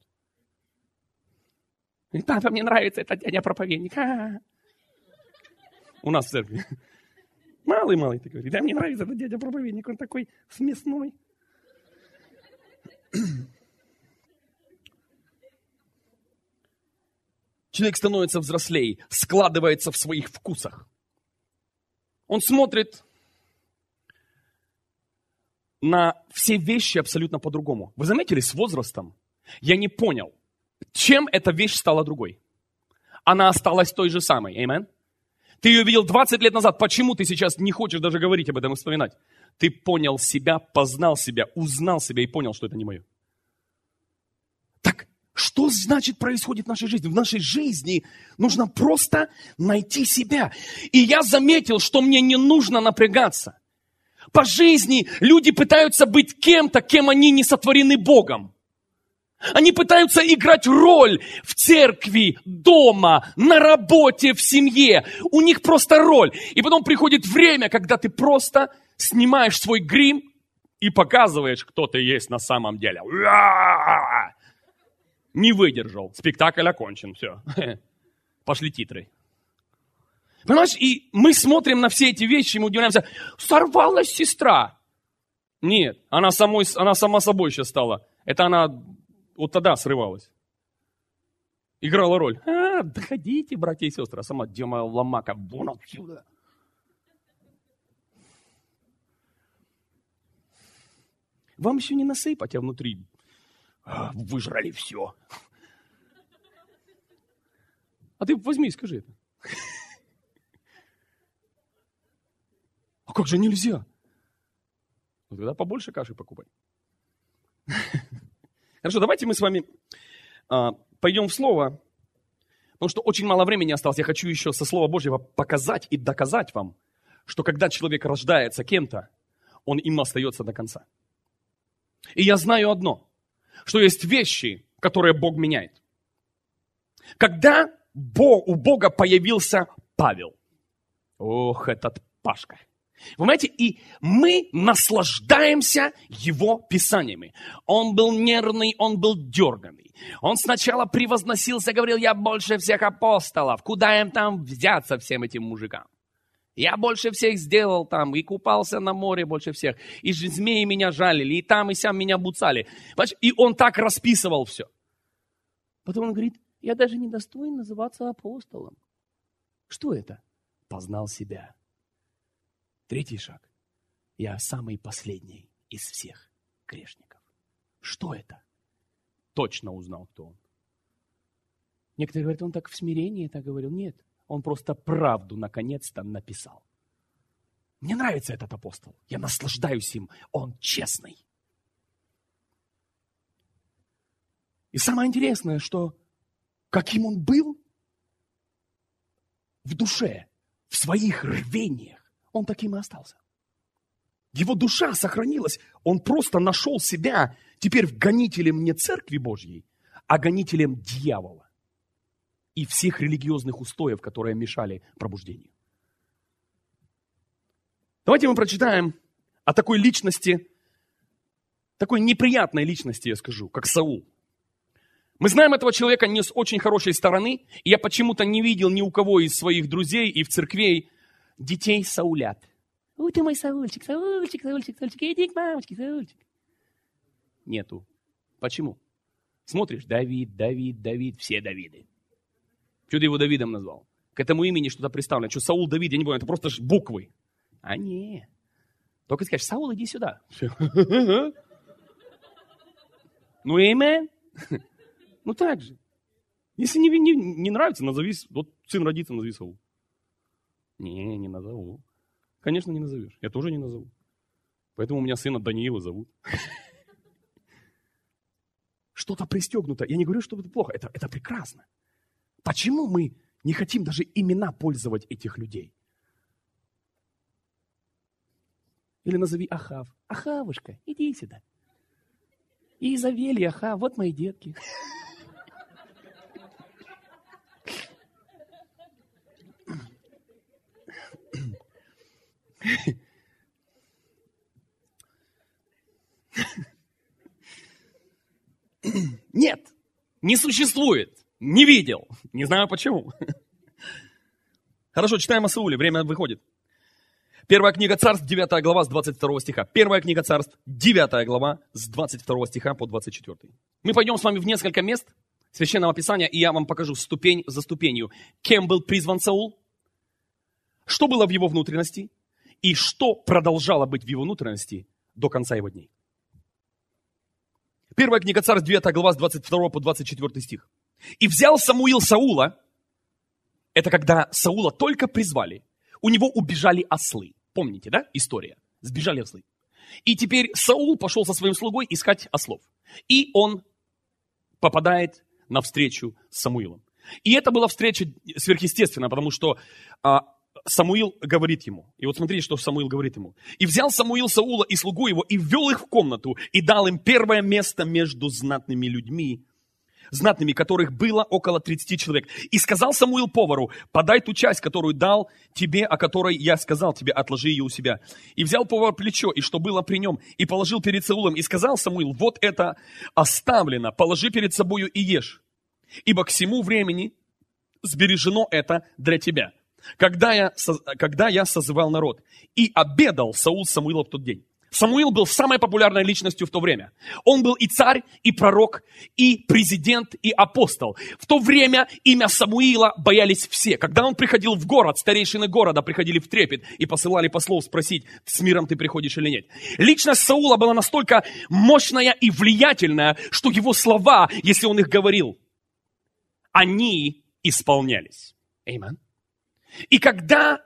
Папа, мне нравится этот дядя-проповедник. А-а-а. У нас в церкви. Малый-малый, ты говоришь, да, мне нравится этот дядя-проповедник, он такой смесной. Человек становится взрослее, складывается в своих вкусах. Он смотрит на все вещи абсолютно по-другому. Вы заметили, с возрастом я не понял, чем эта вещь стала другой. Она осталась той же самой. Аминь. Ты ее видел двадцать лет назад. Почему ты сейчас не хочешь даже говорить об этом и вспоминать? Ты понял себя, познал себя, узнал себя и понял, что это не мое. Так, что значит происходит в нашей жизни? В нашей жизни нужно просто найти себя. И я заметил, что мне не нужно напрягаться. По жизни люди пытаются быть кем-то, кем они не сотворены Богом. Они пытаются играть роль в церкви, дома, на работе, в семье. У них просто роль. И потом приходит время, когда ты просто снимаешь свой грим и показываешь, кто ты есть на самом деле. Не выдержал. Спектакль окончен. Все. Пошли титры. Понимаешь, и мы смотрим на все эти вещи, и мы удивляемся. Сорвалась сестра. Нет, она, самой, она сама собой сейчас стала. Это она... Вот тогда срывалась. Играла роль. А, доходите, братья и сестры. А сама Дема Ломака. Вон отсюда. Вам еще не насыпать, а внутри а, выжрали все. А ты возьми и скажи это. А как же нельзя? Ну, тогда побольше каши покупай. Хорошо, давайте мы с вами а, пойдем в Слово, потому что очень мало времени осталось. Я хочу еще со Слова Божьего показать и доказать вам, что когда человек рождается кем-то, он им остается до конца. И я знаю одно, что есть вещи, которые Бог меняет. Когда Бог, у Бога появился Павел, ох, этот Пашка. Вы понимаете, и мы наслаждаемся его писаниями. Он был нервный, он был дерганный. Он сначала превозносился, говорил, я больше всех апостолов. Куда им там взяться, всем этим мужикам? Я больше всех сделал там, и купался на море больше всех. И змеи меня жалили, и там, и сям меня буцали. И он так расписывал все. Потом он говорит, я даже не достоин называться апостолом. Что это? Познал себя. Третий шаг. Я самый последний из всех грешников. Что это? Точно узнал, кто он. Некоторые говорят, он так в смирении это говорил. Нет, он просто правду наконец-то написал. Мне нравится этот апостол. Я наслаждаюсь им. Он честный. И самое интересное, что каким он был, в душе, в своих рвениях, он таким и остался. Его душа сохранилась. Он просто нашел себя теперь гонителем не Церкви Божьей, а гонителем дьявола и всех религиозных устоев, которые мешали пробуждению. Давайте мы прочитаем о такой личности, такой неприятной личности, я скажу, как Саул. Мы знаем этого человека не с очень хорошей стороны, и я почему-то не видел ни у кого из своих друзей и в церквей детей Саулят. Ой, ты мой Саульчик, Саульчик, Саульчик, Саульчик, иди к мамочке, Саульчик. Нету. Почему? Смотришь, Давид, Давид, Давид, все Давиды. Что ты его Давидом назвал? К этому имени что-то приставлено. Что Саул, Давид, я не понял, это просто буквы. А не. Только скажешь, Саул, иди сюда. Ну, имя? Ну, так же. Если не, не, не нравится, назови, вот сын родится, назови Саул. Не, не назову. Конечно, не назовешь. Я тоже не назову. Поэтому у меня сына Даниила зовут. Что-то пристегнуто. Я не говорю, что это плохо. Это, это прекрасно. Почему мы не хотим даже имена пользовать этих людей? Или назови Ахав. Ахавушка, иди сюда. И Изавель, и Ахав, вот мои детки. Нет, не существует, не видел, не знаю почему. Хорошо, читаем о Сауле, время выходит. Первая книга Царств, девятая глава, с двадцать второго стиха. Первая книга Царств, девятая глава, с двадцать второго стиха по двадцать четвёртый. Мы пойдем с вами в несколько мест Священного Писания, и я вам покажу ступень за ступенью, кем был призван Саул, что было в его внутренности, и что продолжало быть в его внутренности до конца его дней. Первая книга Царств, девятая глава, с двадцать второго по двадцать четвёртый стих. «И взял Самуил Саула», это когда Саула только призвали, у него убежали ослы. Помните, да, история? Сбежали ослы. И теперь Саул пошел со своим слугой искать ослов. И он попадает на встречу с Самуилом. И это была встреча сверхъестественная, потому что а, Самуил говорит ему. И вот смотрите, что Самуил говорит ему. «И взял Самуил Саула и слугу его, и ввел их в комнату, и дал им первое место между знатными людьми, знатными которых было около тридцати человек. И сказал Самуил повару: подай ту часть, которую дал тебе, о которой я сказал тебе, отложи ее у себя. И взял повар плечо, и что было при нем, и положил перед Саулом. И сказал Самуил: вот это оставлено, положи перед собою и ешь, ибо к сему времени сбережено это для тебя. Когда я, когда я созывал народ, и обедал Саул с Самуилом в тот день». Самуил был самой популярной личностью в то время. Он был и царь, и пророк, и президент, и апостол. В то время имя Самуила боялись все. Когда он приходил в город, старейшины города приходили в трепет и посылали послов спросить, с миром ты приходишь или нет. Личность Саула была настолько мощная и влиятельная, что его слова, если он их говорил, они исполнялись. Аминь. И когда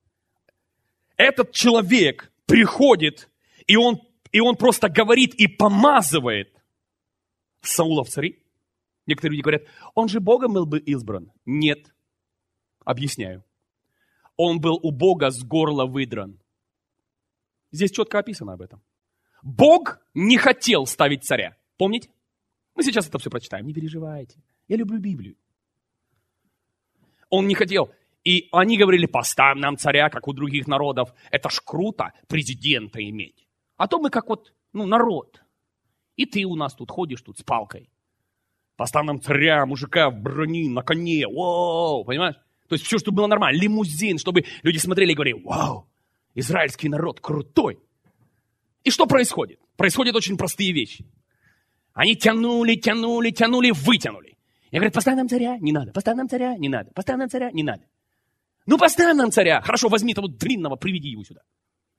этот человек приходит, И он, и он просто говорит и помазывает Саула в цари. Некоторые люди говорят, он же Богом был бы избран. Нет. Объясняю. Он был у Бога с горла выдран. Здесь четко описано об этом. Бог не хотел ставить царя. Помните? Мы сейчас это все прочитаем. Не переживайте. Я люблю Библию. Он не хотел. И они говорили, поставь нам царя, как у других народов. Это ж круто, президента иметь. А то мы как вот, ну, народ. И ты у нас тут ходишь тут с палкой. Поставь нам царя, мужика в брони, на коне. Вау, понимаешь? То есть все, чтобы было нормально. Лимузин, чтобы люди смотрели и говорили, вау, израильский народ крутой. И что происходит? Происходят очень простые вещи. Они тянули, тянули, тянули, вытянули. Я говорю, поставь нам царя, не надо. Поставь нам царя, не надо. Поставь нам царя, не надо. Ну, поставь нам царя. Хорошо, возьми того длинного, приведи его сюда.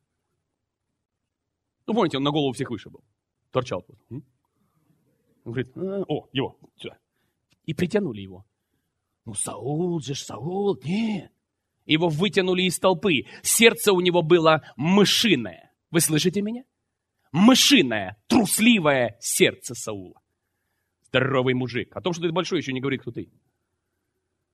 Ну, помните, он на голову всех выше был. Торчал. Он говорит, а, о, его, сюда. И притянули его. Ну, Саул же, Саул, нет. Его вытянули из толпы. Сердце у него было мышиное. Вы слышите меня? Мышиное, трусливое сердце Саула. Здоровый мужик. О том, что ты большой, еще не говорит, кто ты.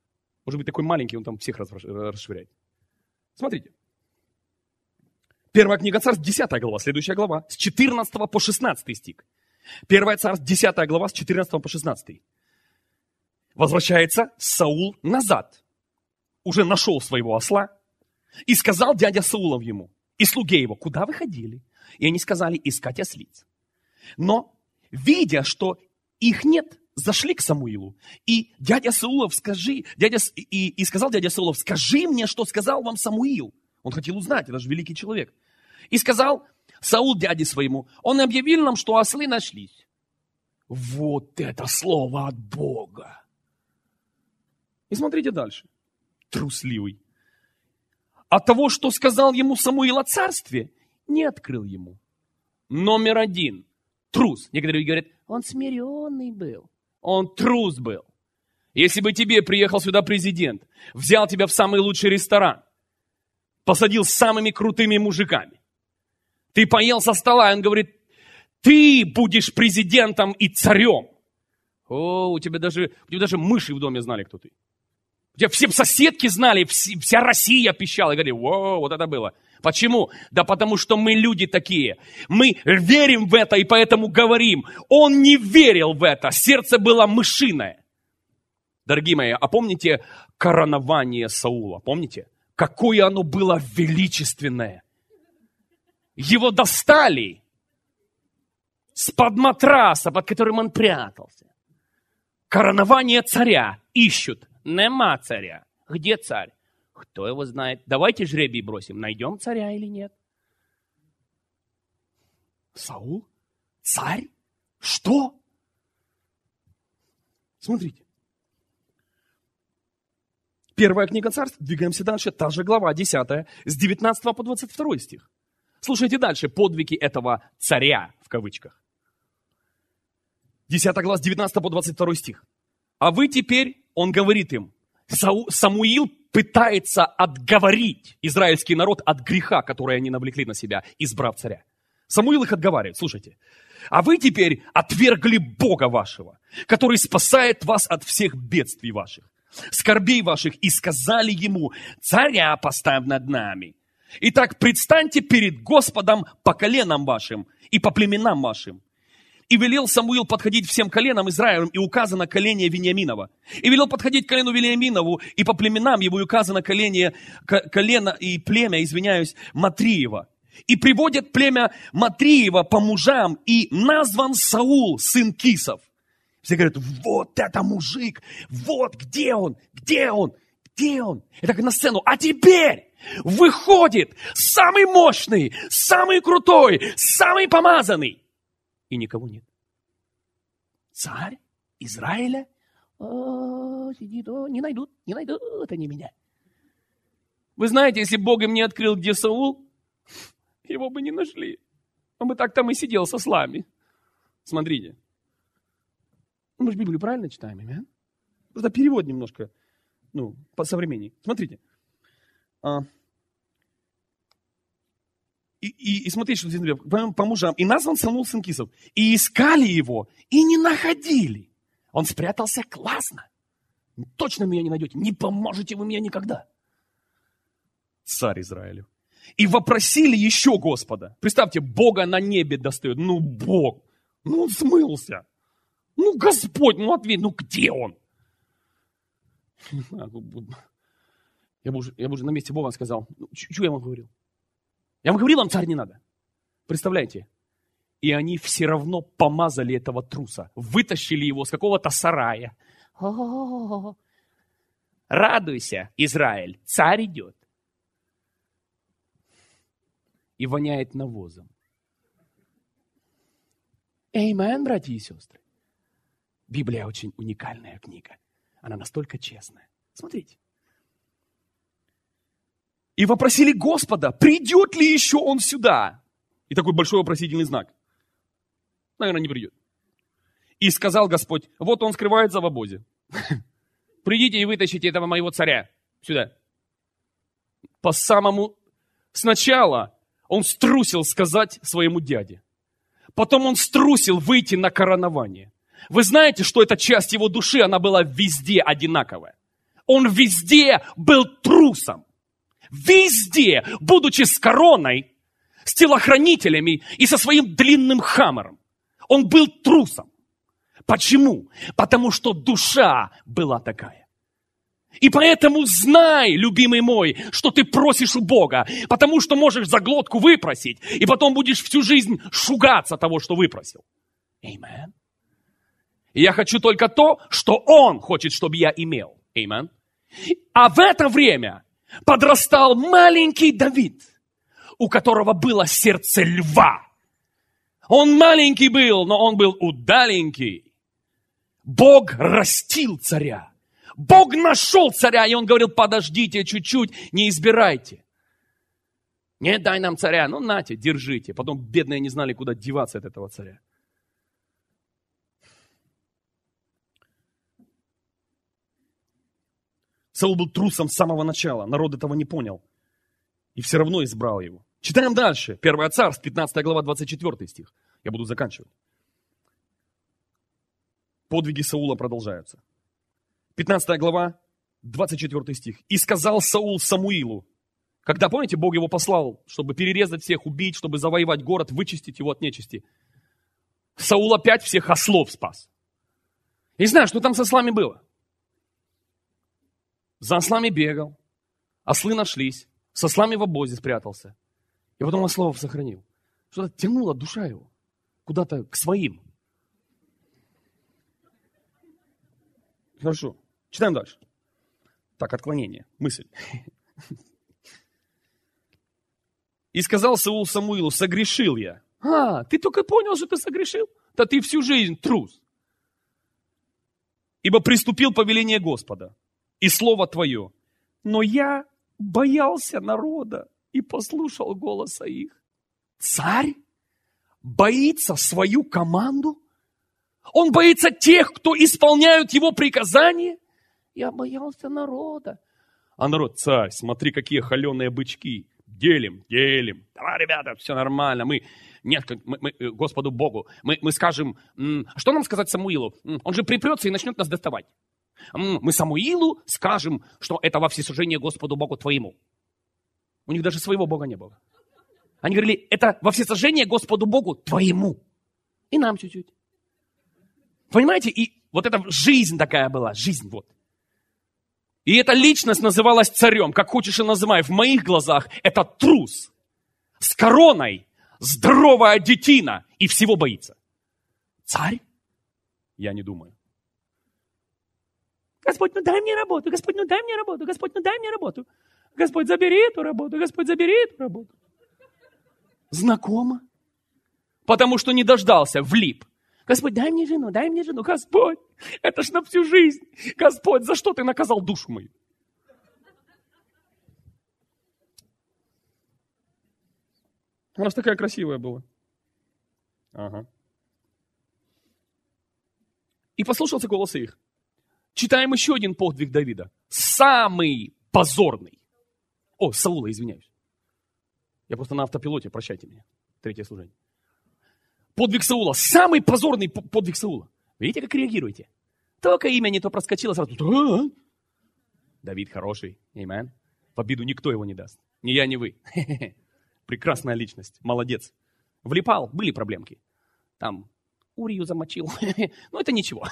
Может быть, такой маленький, он там всех расшвыряет. Смотрите. Первая книга Царств, десятая глава, следующая глава, с четырнадцатого по шестнадцатый стих. Первая Царств, десятая глава, с четырнадцатого по шестнадцатый. Возвращается Саул назад. Уже нашел своего осла. И сказал дядя Саулов ему, и слуге его, куда вы ходили? И они сказали, искать ослиц. Но, видя, что их нет, зашли к Самуилу. И дядя Саулов, скажи, дядя, и, и сказал дядя Саулов, скажи мне, что сказал вам Самуил. Он хотел узнать, это же великий человек. И сказал Саул дяде своему, он объявил нам, что ослы нашлись. Вот это слово от Бога. И смотрите дальше. Трусливый. От того, что сказал ему Самуил о царстве, не открыл ему. Номер один. Трус. Некоторые говорят, он смиренный был. Он трус был. Если бы тебе приехал сюда президент, взял тебя в самый лучший ресторан, посадил с самыми крутыми мужиками, ты поел со стола, и он говорит, ты будешь президентом и царем. О, у тебя даже, у тебя даже мыши в доме знали, кто ты. У тебя все соседки знали, вся Россия пищала и говорили, о, вот это было. Почему? Да потому что мы люди такие. Мы верим в это и поэтому говорим. Он не верил в это, сердце было мышиное. Дорогие мои, а помните коронование Саула? Помните? Какое оно было величественное. Его достали с-под матраса, под которым он прятался. Коронование царя ищут. Нема царя. Где царь? Кто его знает? Давайте жребий бросим. Найдем царя или нет? Саул? Царь? Что? Смотрите. Первая книга Царств. Двигаемся дальше. Та же глава, десятая, с девятнадцатого по двадцать второй стих. Слушайте дальше. Подвиги этого царя, в кавычках. десятая глава, с девятнадцатого по двадцать второй стих. А вы теперь, он говорит им, Сау, Самуил пытается отговорить израильский народ от греха, который они навлекли на себя, избрав царя. Самуил их отговаривает, слушайте. А вы теперь отвергли Бога вашего, который спасает вас от всех бедствий ваших, скорбей ваших, и сказали ему, царя поставь над нами. Итак, предстаньте перед Господом по коленам вашим и по племенам вашим. И велел Самуил подходить всем коленам Израилем, и указано коление Вениаминова. И велел подходить к колену Вениаминову, и по племенам его, и указано коление, колено и племя, извиняюсь, Матриева. И приводят племя Матриева по мужам, и назван Саул, сын Кисов. Все говорят, вот это мужик, вот где он, где он, где он. И так на сцену, а теперь выходит самый мощный, самый крутой, самый помазанный. И никого нет. Царь Израиля? О, сидит, о, не найдут, не найдут они меня. Вы знаете, если Бог им не открыл, где Саул, его бы не нашли. Он бы так там и сидел со слами. Смотрите. Мы же Библию правильно читаем, аминь? Просто перевод немножко, ну, по современней. Смотрите. И, и, и смотрите, что здесь написано, по мужам. И назван Самуил сын Кисов. И искали его, и не находили. Он спрятался классно. Точно меня не найдете. Не поможете вы мне никогда. Царь Израилю. И вопросили еще Господа. Представьте, Бога на небе достает. Ну, Бог. Ну, он смылся. Ну, Господь, ну, ответь, ну, где он? Я бы уже, я бы уже на месте Бога сказал. Ну, что я вам говорил? Я вам говорил, вам царь не надо. Представляете? И они все равно помазали этого труса. Вытащили его с какого-то сарая. О-о-о-о. Радуйся, Израиль, царь идет. И воняет навозом. Эймен, братья и сестры. Библия очень уникальная книга. Она настолько честная. Смотрите. И вопросили Господа, придет ли еще он сюда? И такой большой вопросительный знак. Наверное, не придет. И сказал Господь, вот он скрывается в обозе. Придите и вытащите этого моего царя сюда. По самому... Сначала он струсил сказать своему дяде. Потом он струсил выйти на коронование. Вы знаете, что эта часть его души, она была везде одинаковая. Он везде был трусом. Везде, будучи с короной, с телохранителями и со своим длинным хаммером. Он был трусом. Почему? Потому что душа была такая. И поэтому знай, любимый мой, что ты просишь у Бога, потому что можешь за глотку выпросить, и потом будешь всю жизнь шугаться того, что выпросил. Аминь. И я хочу только то, что Он хочет, чтобы я имел. Аминь. А в это время подрастал маленький Давид, у которого было сердце льва. Он маленький был, но он был удаленький. Бог растил царя. Бог нашел царя, и он говорил, подождите чуть-чуть, не избирайте. Не дай нам царя, ну нате, держите. Потом бедные не знали, куда деваться от этого царя. Саул был трусом с самого начала, народ этого не понял. И все равно избрал его. Читаем дальше. Первое Царств, пятнадцатая глава, двадцать четвёртый стих. Я буду заканчивать. Подвиги Саула продолжаются. пятнадцатая глава, двадцать четвёртый стих. «И сказал Саул Самуилу». Когда, помните, Бог его послал, чтобы перерезать всех, убить, чтобы завоевать город, вычистить его от нечисти. Саул опять всех ослов спас. И знаешь, что там с ослами было? За ослами бегал, ослы нашлись, с ослами в обозе спрятался. И потом ослов сохранил. Что-то тянула душа его куда-то к своим. Хорошо. Читаем дальше. Так, отклонение, мысль. «И сказал Саул Самуилу, согрешил я». А, ты только понял, что ты согрешил? Да ты всю жизнь трус. «Ибо приступил повеление Господа и слово твое. Но я боялся народа и послушал голоса их». Царь боится свою команду? Он боится тех, кто исполняют его приказания? Я боялся народа. А народ, царь, смотри, какие холеные бычки. Делим, делим. Давай, ребята, все нормально. Мы, нет, мы, мы Господу Богу, мы, мы скажем, что нам сказать Самуилу? Он же припрется и начнет нас доставать. Мы Самуилу скажем, что это во всесожжение Господу Богу твоему. У них даже своего Бога не было. Они говорили, это во всесожжение Господу Богу твоему. И нам чуть-чуть. Понимаете? И вот эта жизнь такая была, жизнь вот. И эта личность называлась царем, как хочешь и называй. В моих глазах это трус с короной, здоровая детина и всего боится. Царь? Я не думаю. Господь, ну дай мне работу, Господь, ну дай мне работу, Господь, ну дай мне работу. Господь, забери эту работу, Господь, забери эту работу. Знакомо? Потому что не дождался, влип. Господь, дай мне жену, дай мне жену. Господь, это ж на всю жизнь. Господь, за что ты наказал душу мою? Она ж такая красивая была. Ага. И послушался голоса их. Читаем еще один подвиг Давида. Самый позорный. О, Саула, извиняюсь. Я просто на автопилоте, прощайте меня. Третье служение. Подвиг Саула. Самый позорный подвиг Саула. Видите, как реагируете? Только имя не то проскочило сразу. А-а-а. Давид хороший. Аминь. В обиду никто его не даст. Ни я, ни вы. Прекрасная личность. Молодец. Влипал. Были проблемки. Там Урию замочил. Но это ничего.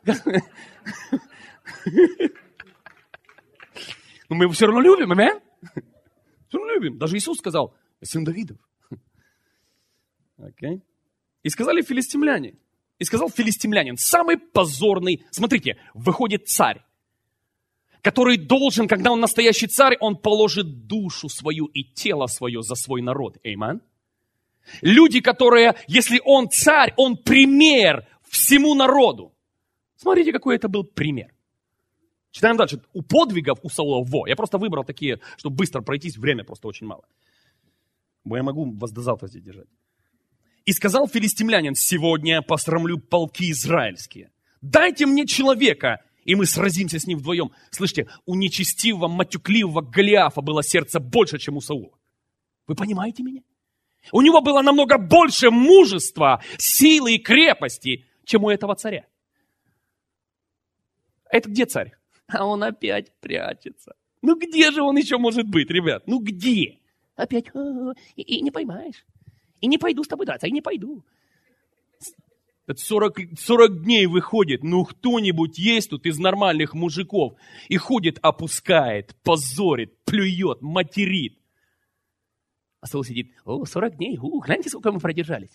Но мы его все равно любим, аминь? Все равно любим. Даже Иисус сказал, сын Давидов. Окей. Okay. И сказали филистимляне. И сказал филистимлянин, самый позорный. Смотрите, выходит царь, который должен, когда он настоящий царь, он положит душу свою и тело свое за свой народ. Аминь. Люди, которые, если он царь, он пример всему народу. Смотрите, какой это был пример. Читаем дальше. У подвигов у Саула во. Я просто выбрал такие, чтобы быстро пройтись, время просто очень мало. Бо я могу вас до завтра здесь держать. И сказал филистимлянин, сегодня посрамлю полки израильские. Дайте мне человека, и мы сразимся с ним вдвоем. Слышите, у нечестивого, матюкливого Голиафа было сердце больше, чем у Саула. Вы понимаете меня? У него было намного больше мужества, силы и крепости, чем у этого царя. Это где царь? А он опять прячется. Ну где же он еще может быть, ребят? Ну где? Опять, и, и не поймаешь. И не пойду с тобой драться, и не пойду. сорок, сорок дней выходит, ну кто-нибудь есть тут из нормальных мужиков и ходит, опускает, позорит, плюет, материт. А Саул сидит, о, сорок дней, у, гляньте, сколько мы продержались.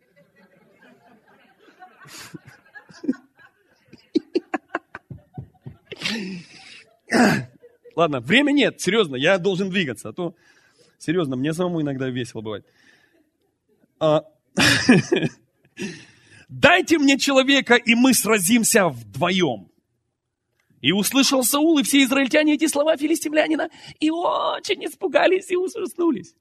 Ладно, время нет, серьезно, я должен двигаться, а то, серьезно, мне самому иногда весело бывает. А... Дайте мне человека, и мы сразимся вдвоем. И услышал Саул и все израильтяне эти слова филистимлянина, и очень испугались и ужаснулись.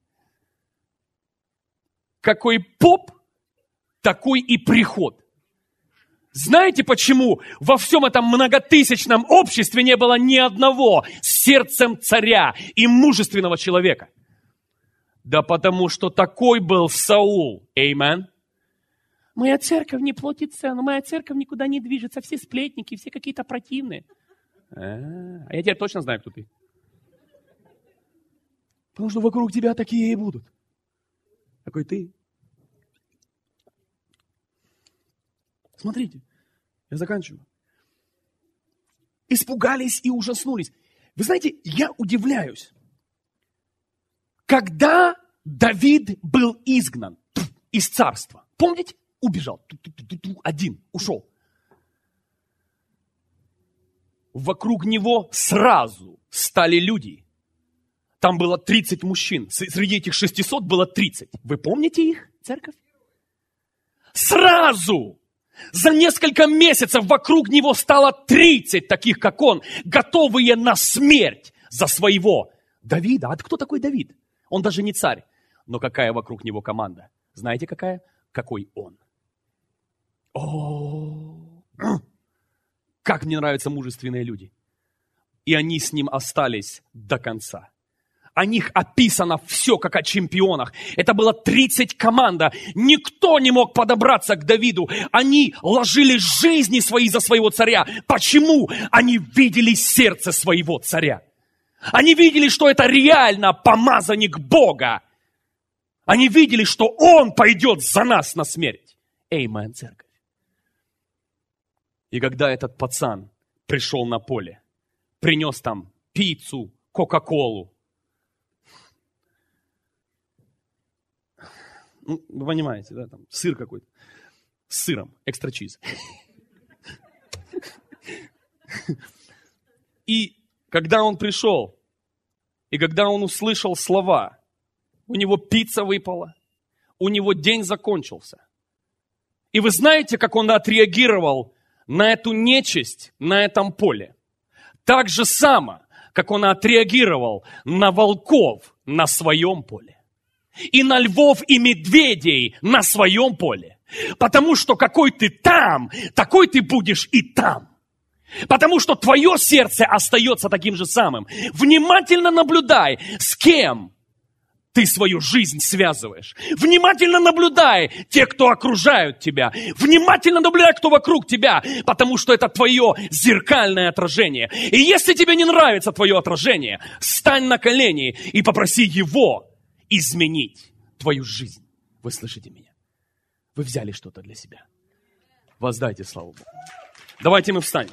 Какой поп, такой и приход. Знаете, почему во всем этом многотысячном обществе не было ни одного с сердцем царя и мужественного человека? Да потому что такой был Саул. Аминь. Моя церковь не платит цену, моя церковь никуда не движется, все сплетники, все какие-то противные. А, а я теперь точно знаю, кто ты. Потому что вокруг тебя такие и будут. Какой ты. Смотрите, я заканчиваю. Испугались и ужаснулись. Вы знаете, я удивляюсь. Когда Давид был изгнан из царства, помните? Убежал. Один. Ушел. Вокруг него сразу стали люди. Там было тридцать мужчин. Среди этих шестисот было тридцать. Вы помните их, церковь? Сразу! За несколько месяцев вокруг него стало тридцать таких, как он, готовые на смерть за своего Давида. А кто такой Давид? Он даже не царь. Но какая вокруг него команда? Знаете, какая? Какой он? О, как мне нравятся мужественные люди. И они с ним остались до конца. О них описано все, как о чемпионах. Это было тридцать команда. Никто не мог подобраться к Давиду. Они ложили жизни свои за своего царя. Почему? Они видели сердце своего царя. Они видели, что это реально помазанник Бога. Они видели, что он пойдет за нас на смерть. Аминь, церковь. И когда этот пацан пришел на поле, принес там пиццу, кока-колу. Ну, вы понимаете, да, там сыр какой-то. С сыром, экстра чиз. И когда он пришел, и когда он услышал слова, у него пицца выпала, у него день закончился. И вы знаете, как он отреагировал на эту нечисть на этом поле? Так же само, как он отреагировал на волков на своем поле. И на львов и медведей на своем поле. Потому что какой ты там, такой ты будешь и там. Потому что твое сердце остается таким же самым. Внимательно наблюдай, с кем ты свою жизнь связываешь. Внимательно наблюдай тех, кто окружают тебя. Внимательно наблюдай, кто вокруг тебя, потому что это твое зеркальное отражение. И если тебе не нравится твое отражение, встань на колени и попроси его изменить твою жизнь. Вы слышите меня? Вы взяли что-то для себя. Воздайте славу Богу. Давайте мы встанем.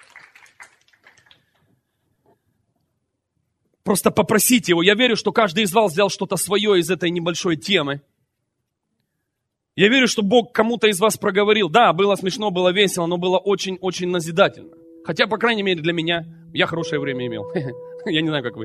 Просто попросите его. Я верю, что каждый из вас взял что-то свое из этой небольшой темы. Я верю, что Бог кому-то из вас проговорил. Да, было смешно, было весело, но было очень-очень назидательно. Хотя, по крайней мере, для меня, я хорошее время имел. Я не знаю, как вы.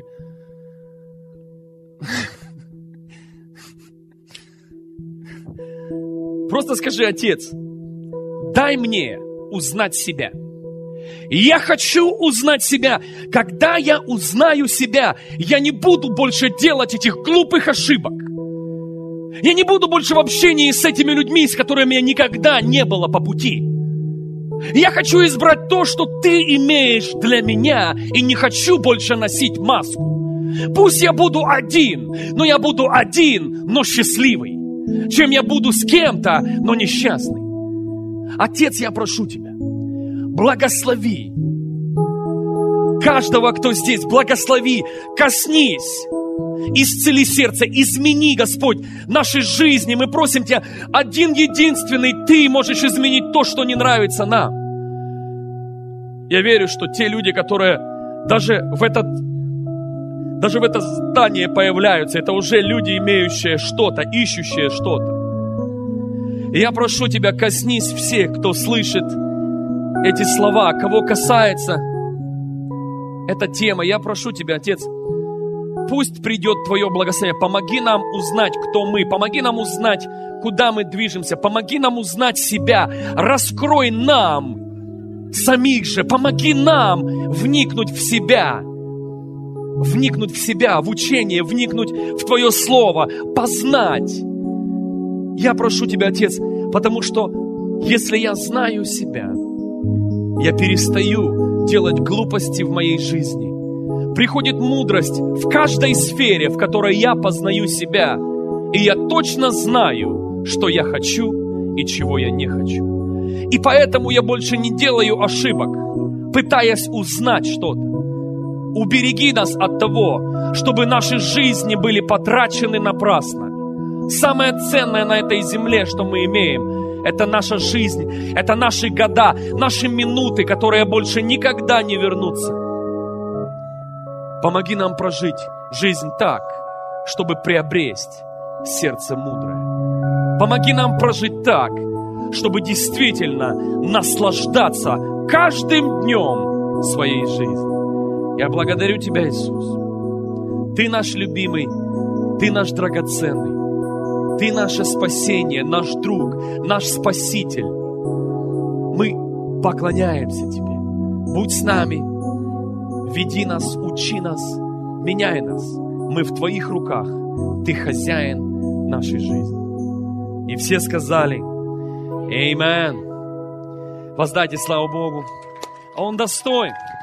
Просто скажи: Отец, дай мне узнать себя. Я хочу узнать себя. Когда я узнаю себя, я не буду больше делать этих глупых ошибок. Я не буду больше в общении с этими людьми, с которыми я никогда не было по пути. Я хочу избрать то, что ты имеешь для меня, и не хочу больше носить маску. Пусть я буду один, но я буду один, но счастливый, чем я буду с кем-то, но несчастный. Отец, я прошу тебя, благослови каждого, кто здесь, благослови, коснись, исцели сердце, измени, Господь, нашей жизни. Мы просим Тебя, один единственный Ты можешь изменить то, что не нравится нам. Я верю, что те люди, которые даже в этот, даже в это здание появляются, это уже люди, имеющие что-то, ищущие что-то. И я прошу Тебя, коснись всех, кто слышит эти слова, кого касается эта тема. Я прошу Тебя, Отец, пусть придет Твое благословение. Помоги нам узнать, кто мы. Помоги нам узнать, куда мы движемся. Помоги нам узнать себя. Раскрой нам самих же. Помоги нам вникнуть в себя. Вникнуть в себя, в учение, вникнуть в Твое Слово. Познать. Я прошу Тебя, Отец, потому что если я знаю себя, я перестаю делать глупости в моей жизни. Приходит мудрость в каждой сфере, в которой я познаю себя. И я точно знаю, что я хочу и чего я не хочу. И поэтому я больше не делаю ошибок, пытаясь узнать что-то. Убереги нас от того, чтобы наши жизни были потрачены напрасно. Самое ценное на этой земле, что мы имеем, это наша жизнь, это наши года, наши минуты, которые больше никогда не вернутся. Помоги нам прожить жизнь так, чтобы приобрести сердце мудрое. Помоги нам прожить так, чтобы действительно наслаждаться каждым днем своей жизни. Я благодарю Тебя, Иисус. Ты наш любимый, Ты наш драгоценный. Ты наше спасение, наш друг, наш Спаситель. Мы поклоняемся Тебе. Будь с нами, веди нас, учи нас, меняй нас. Мы в Твоих руках. Ты хозяин нашей жизни. И все сказали: Аминь. Воздайте славу Богу. Он достоин.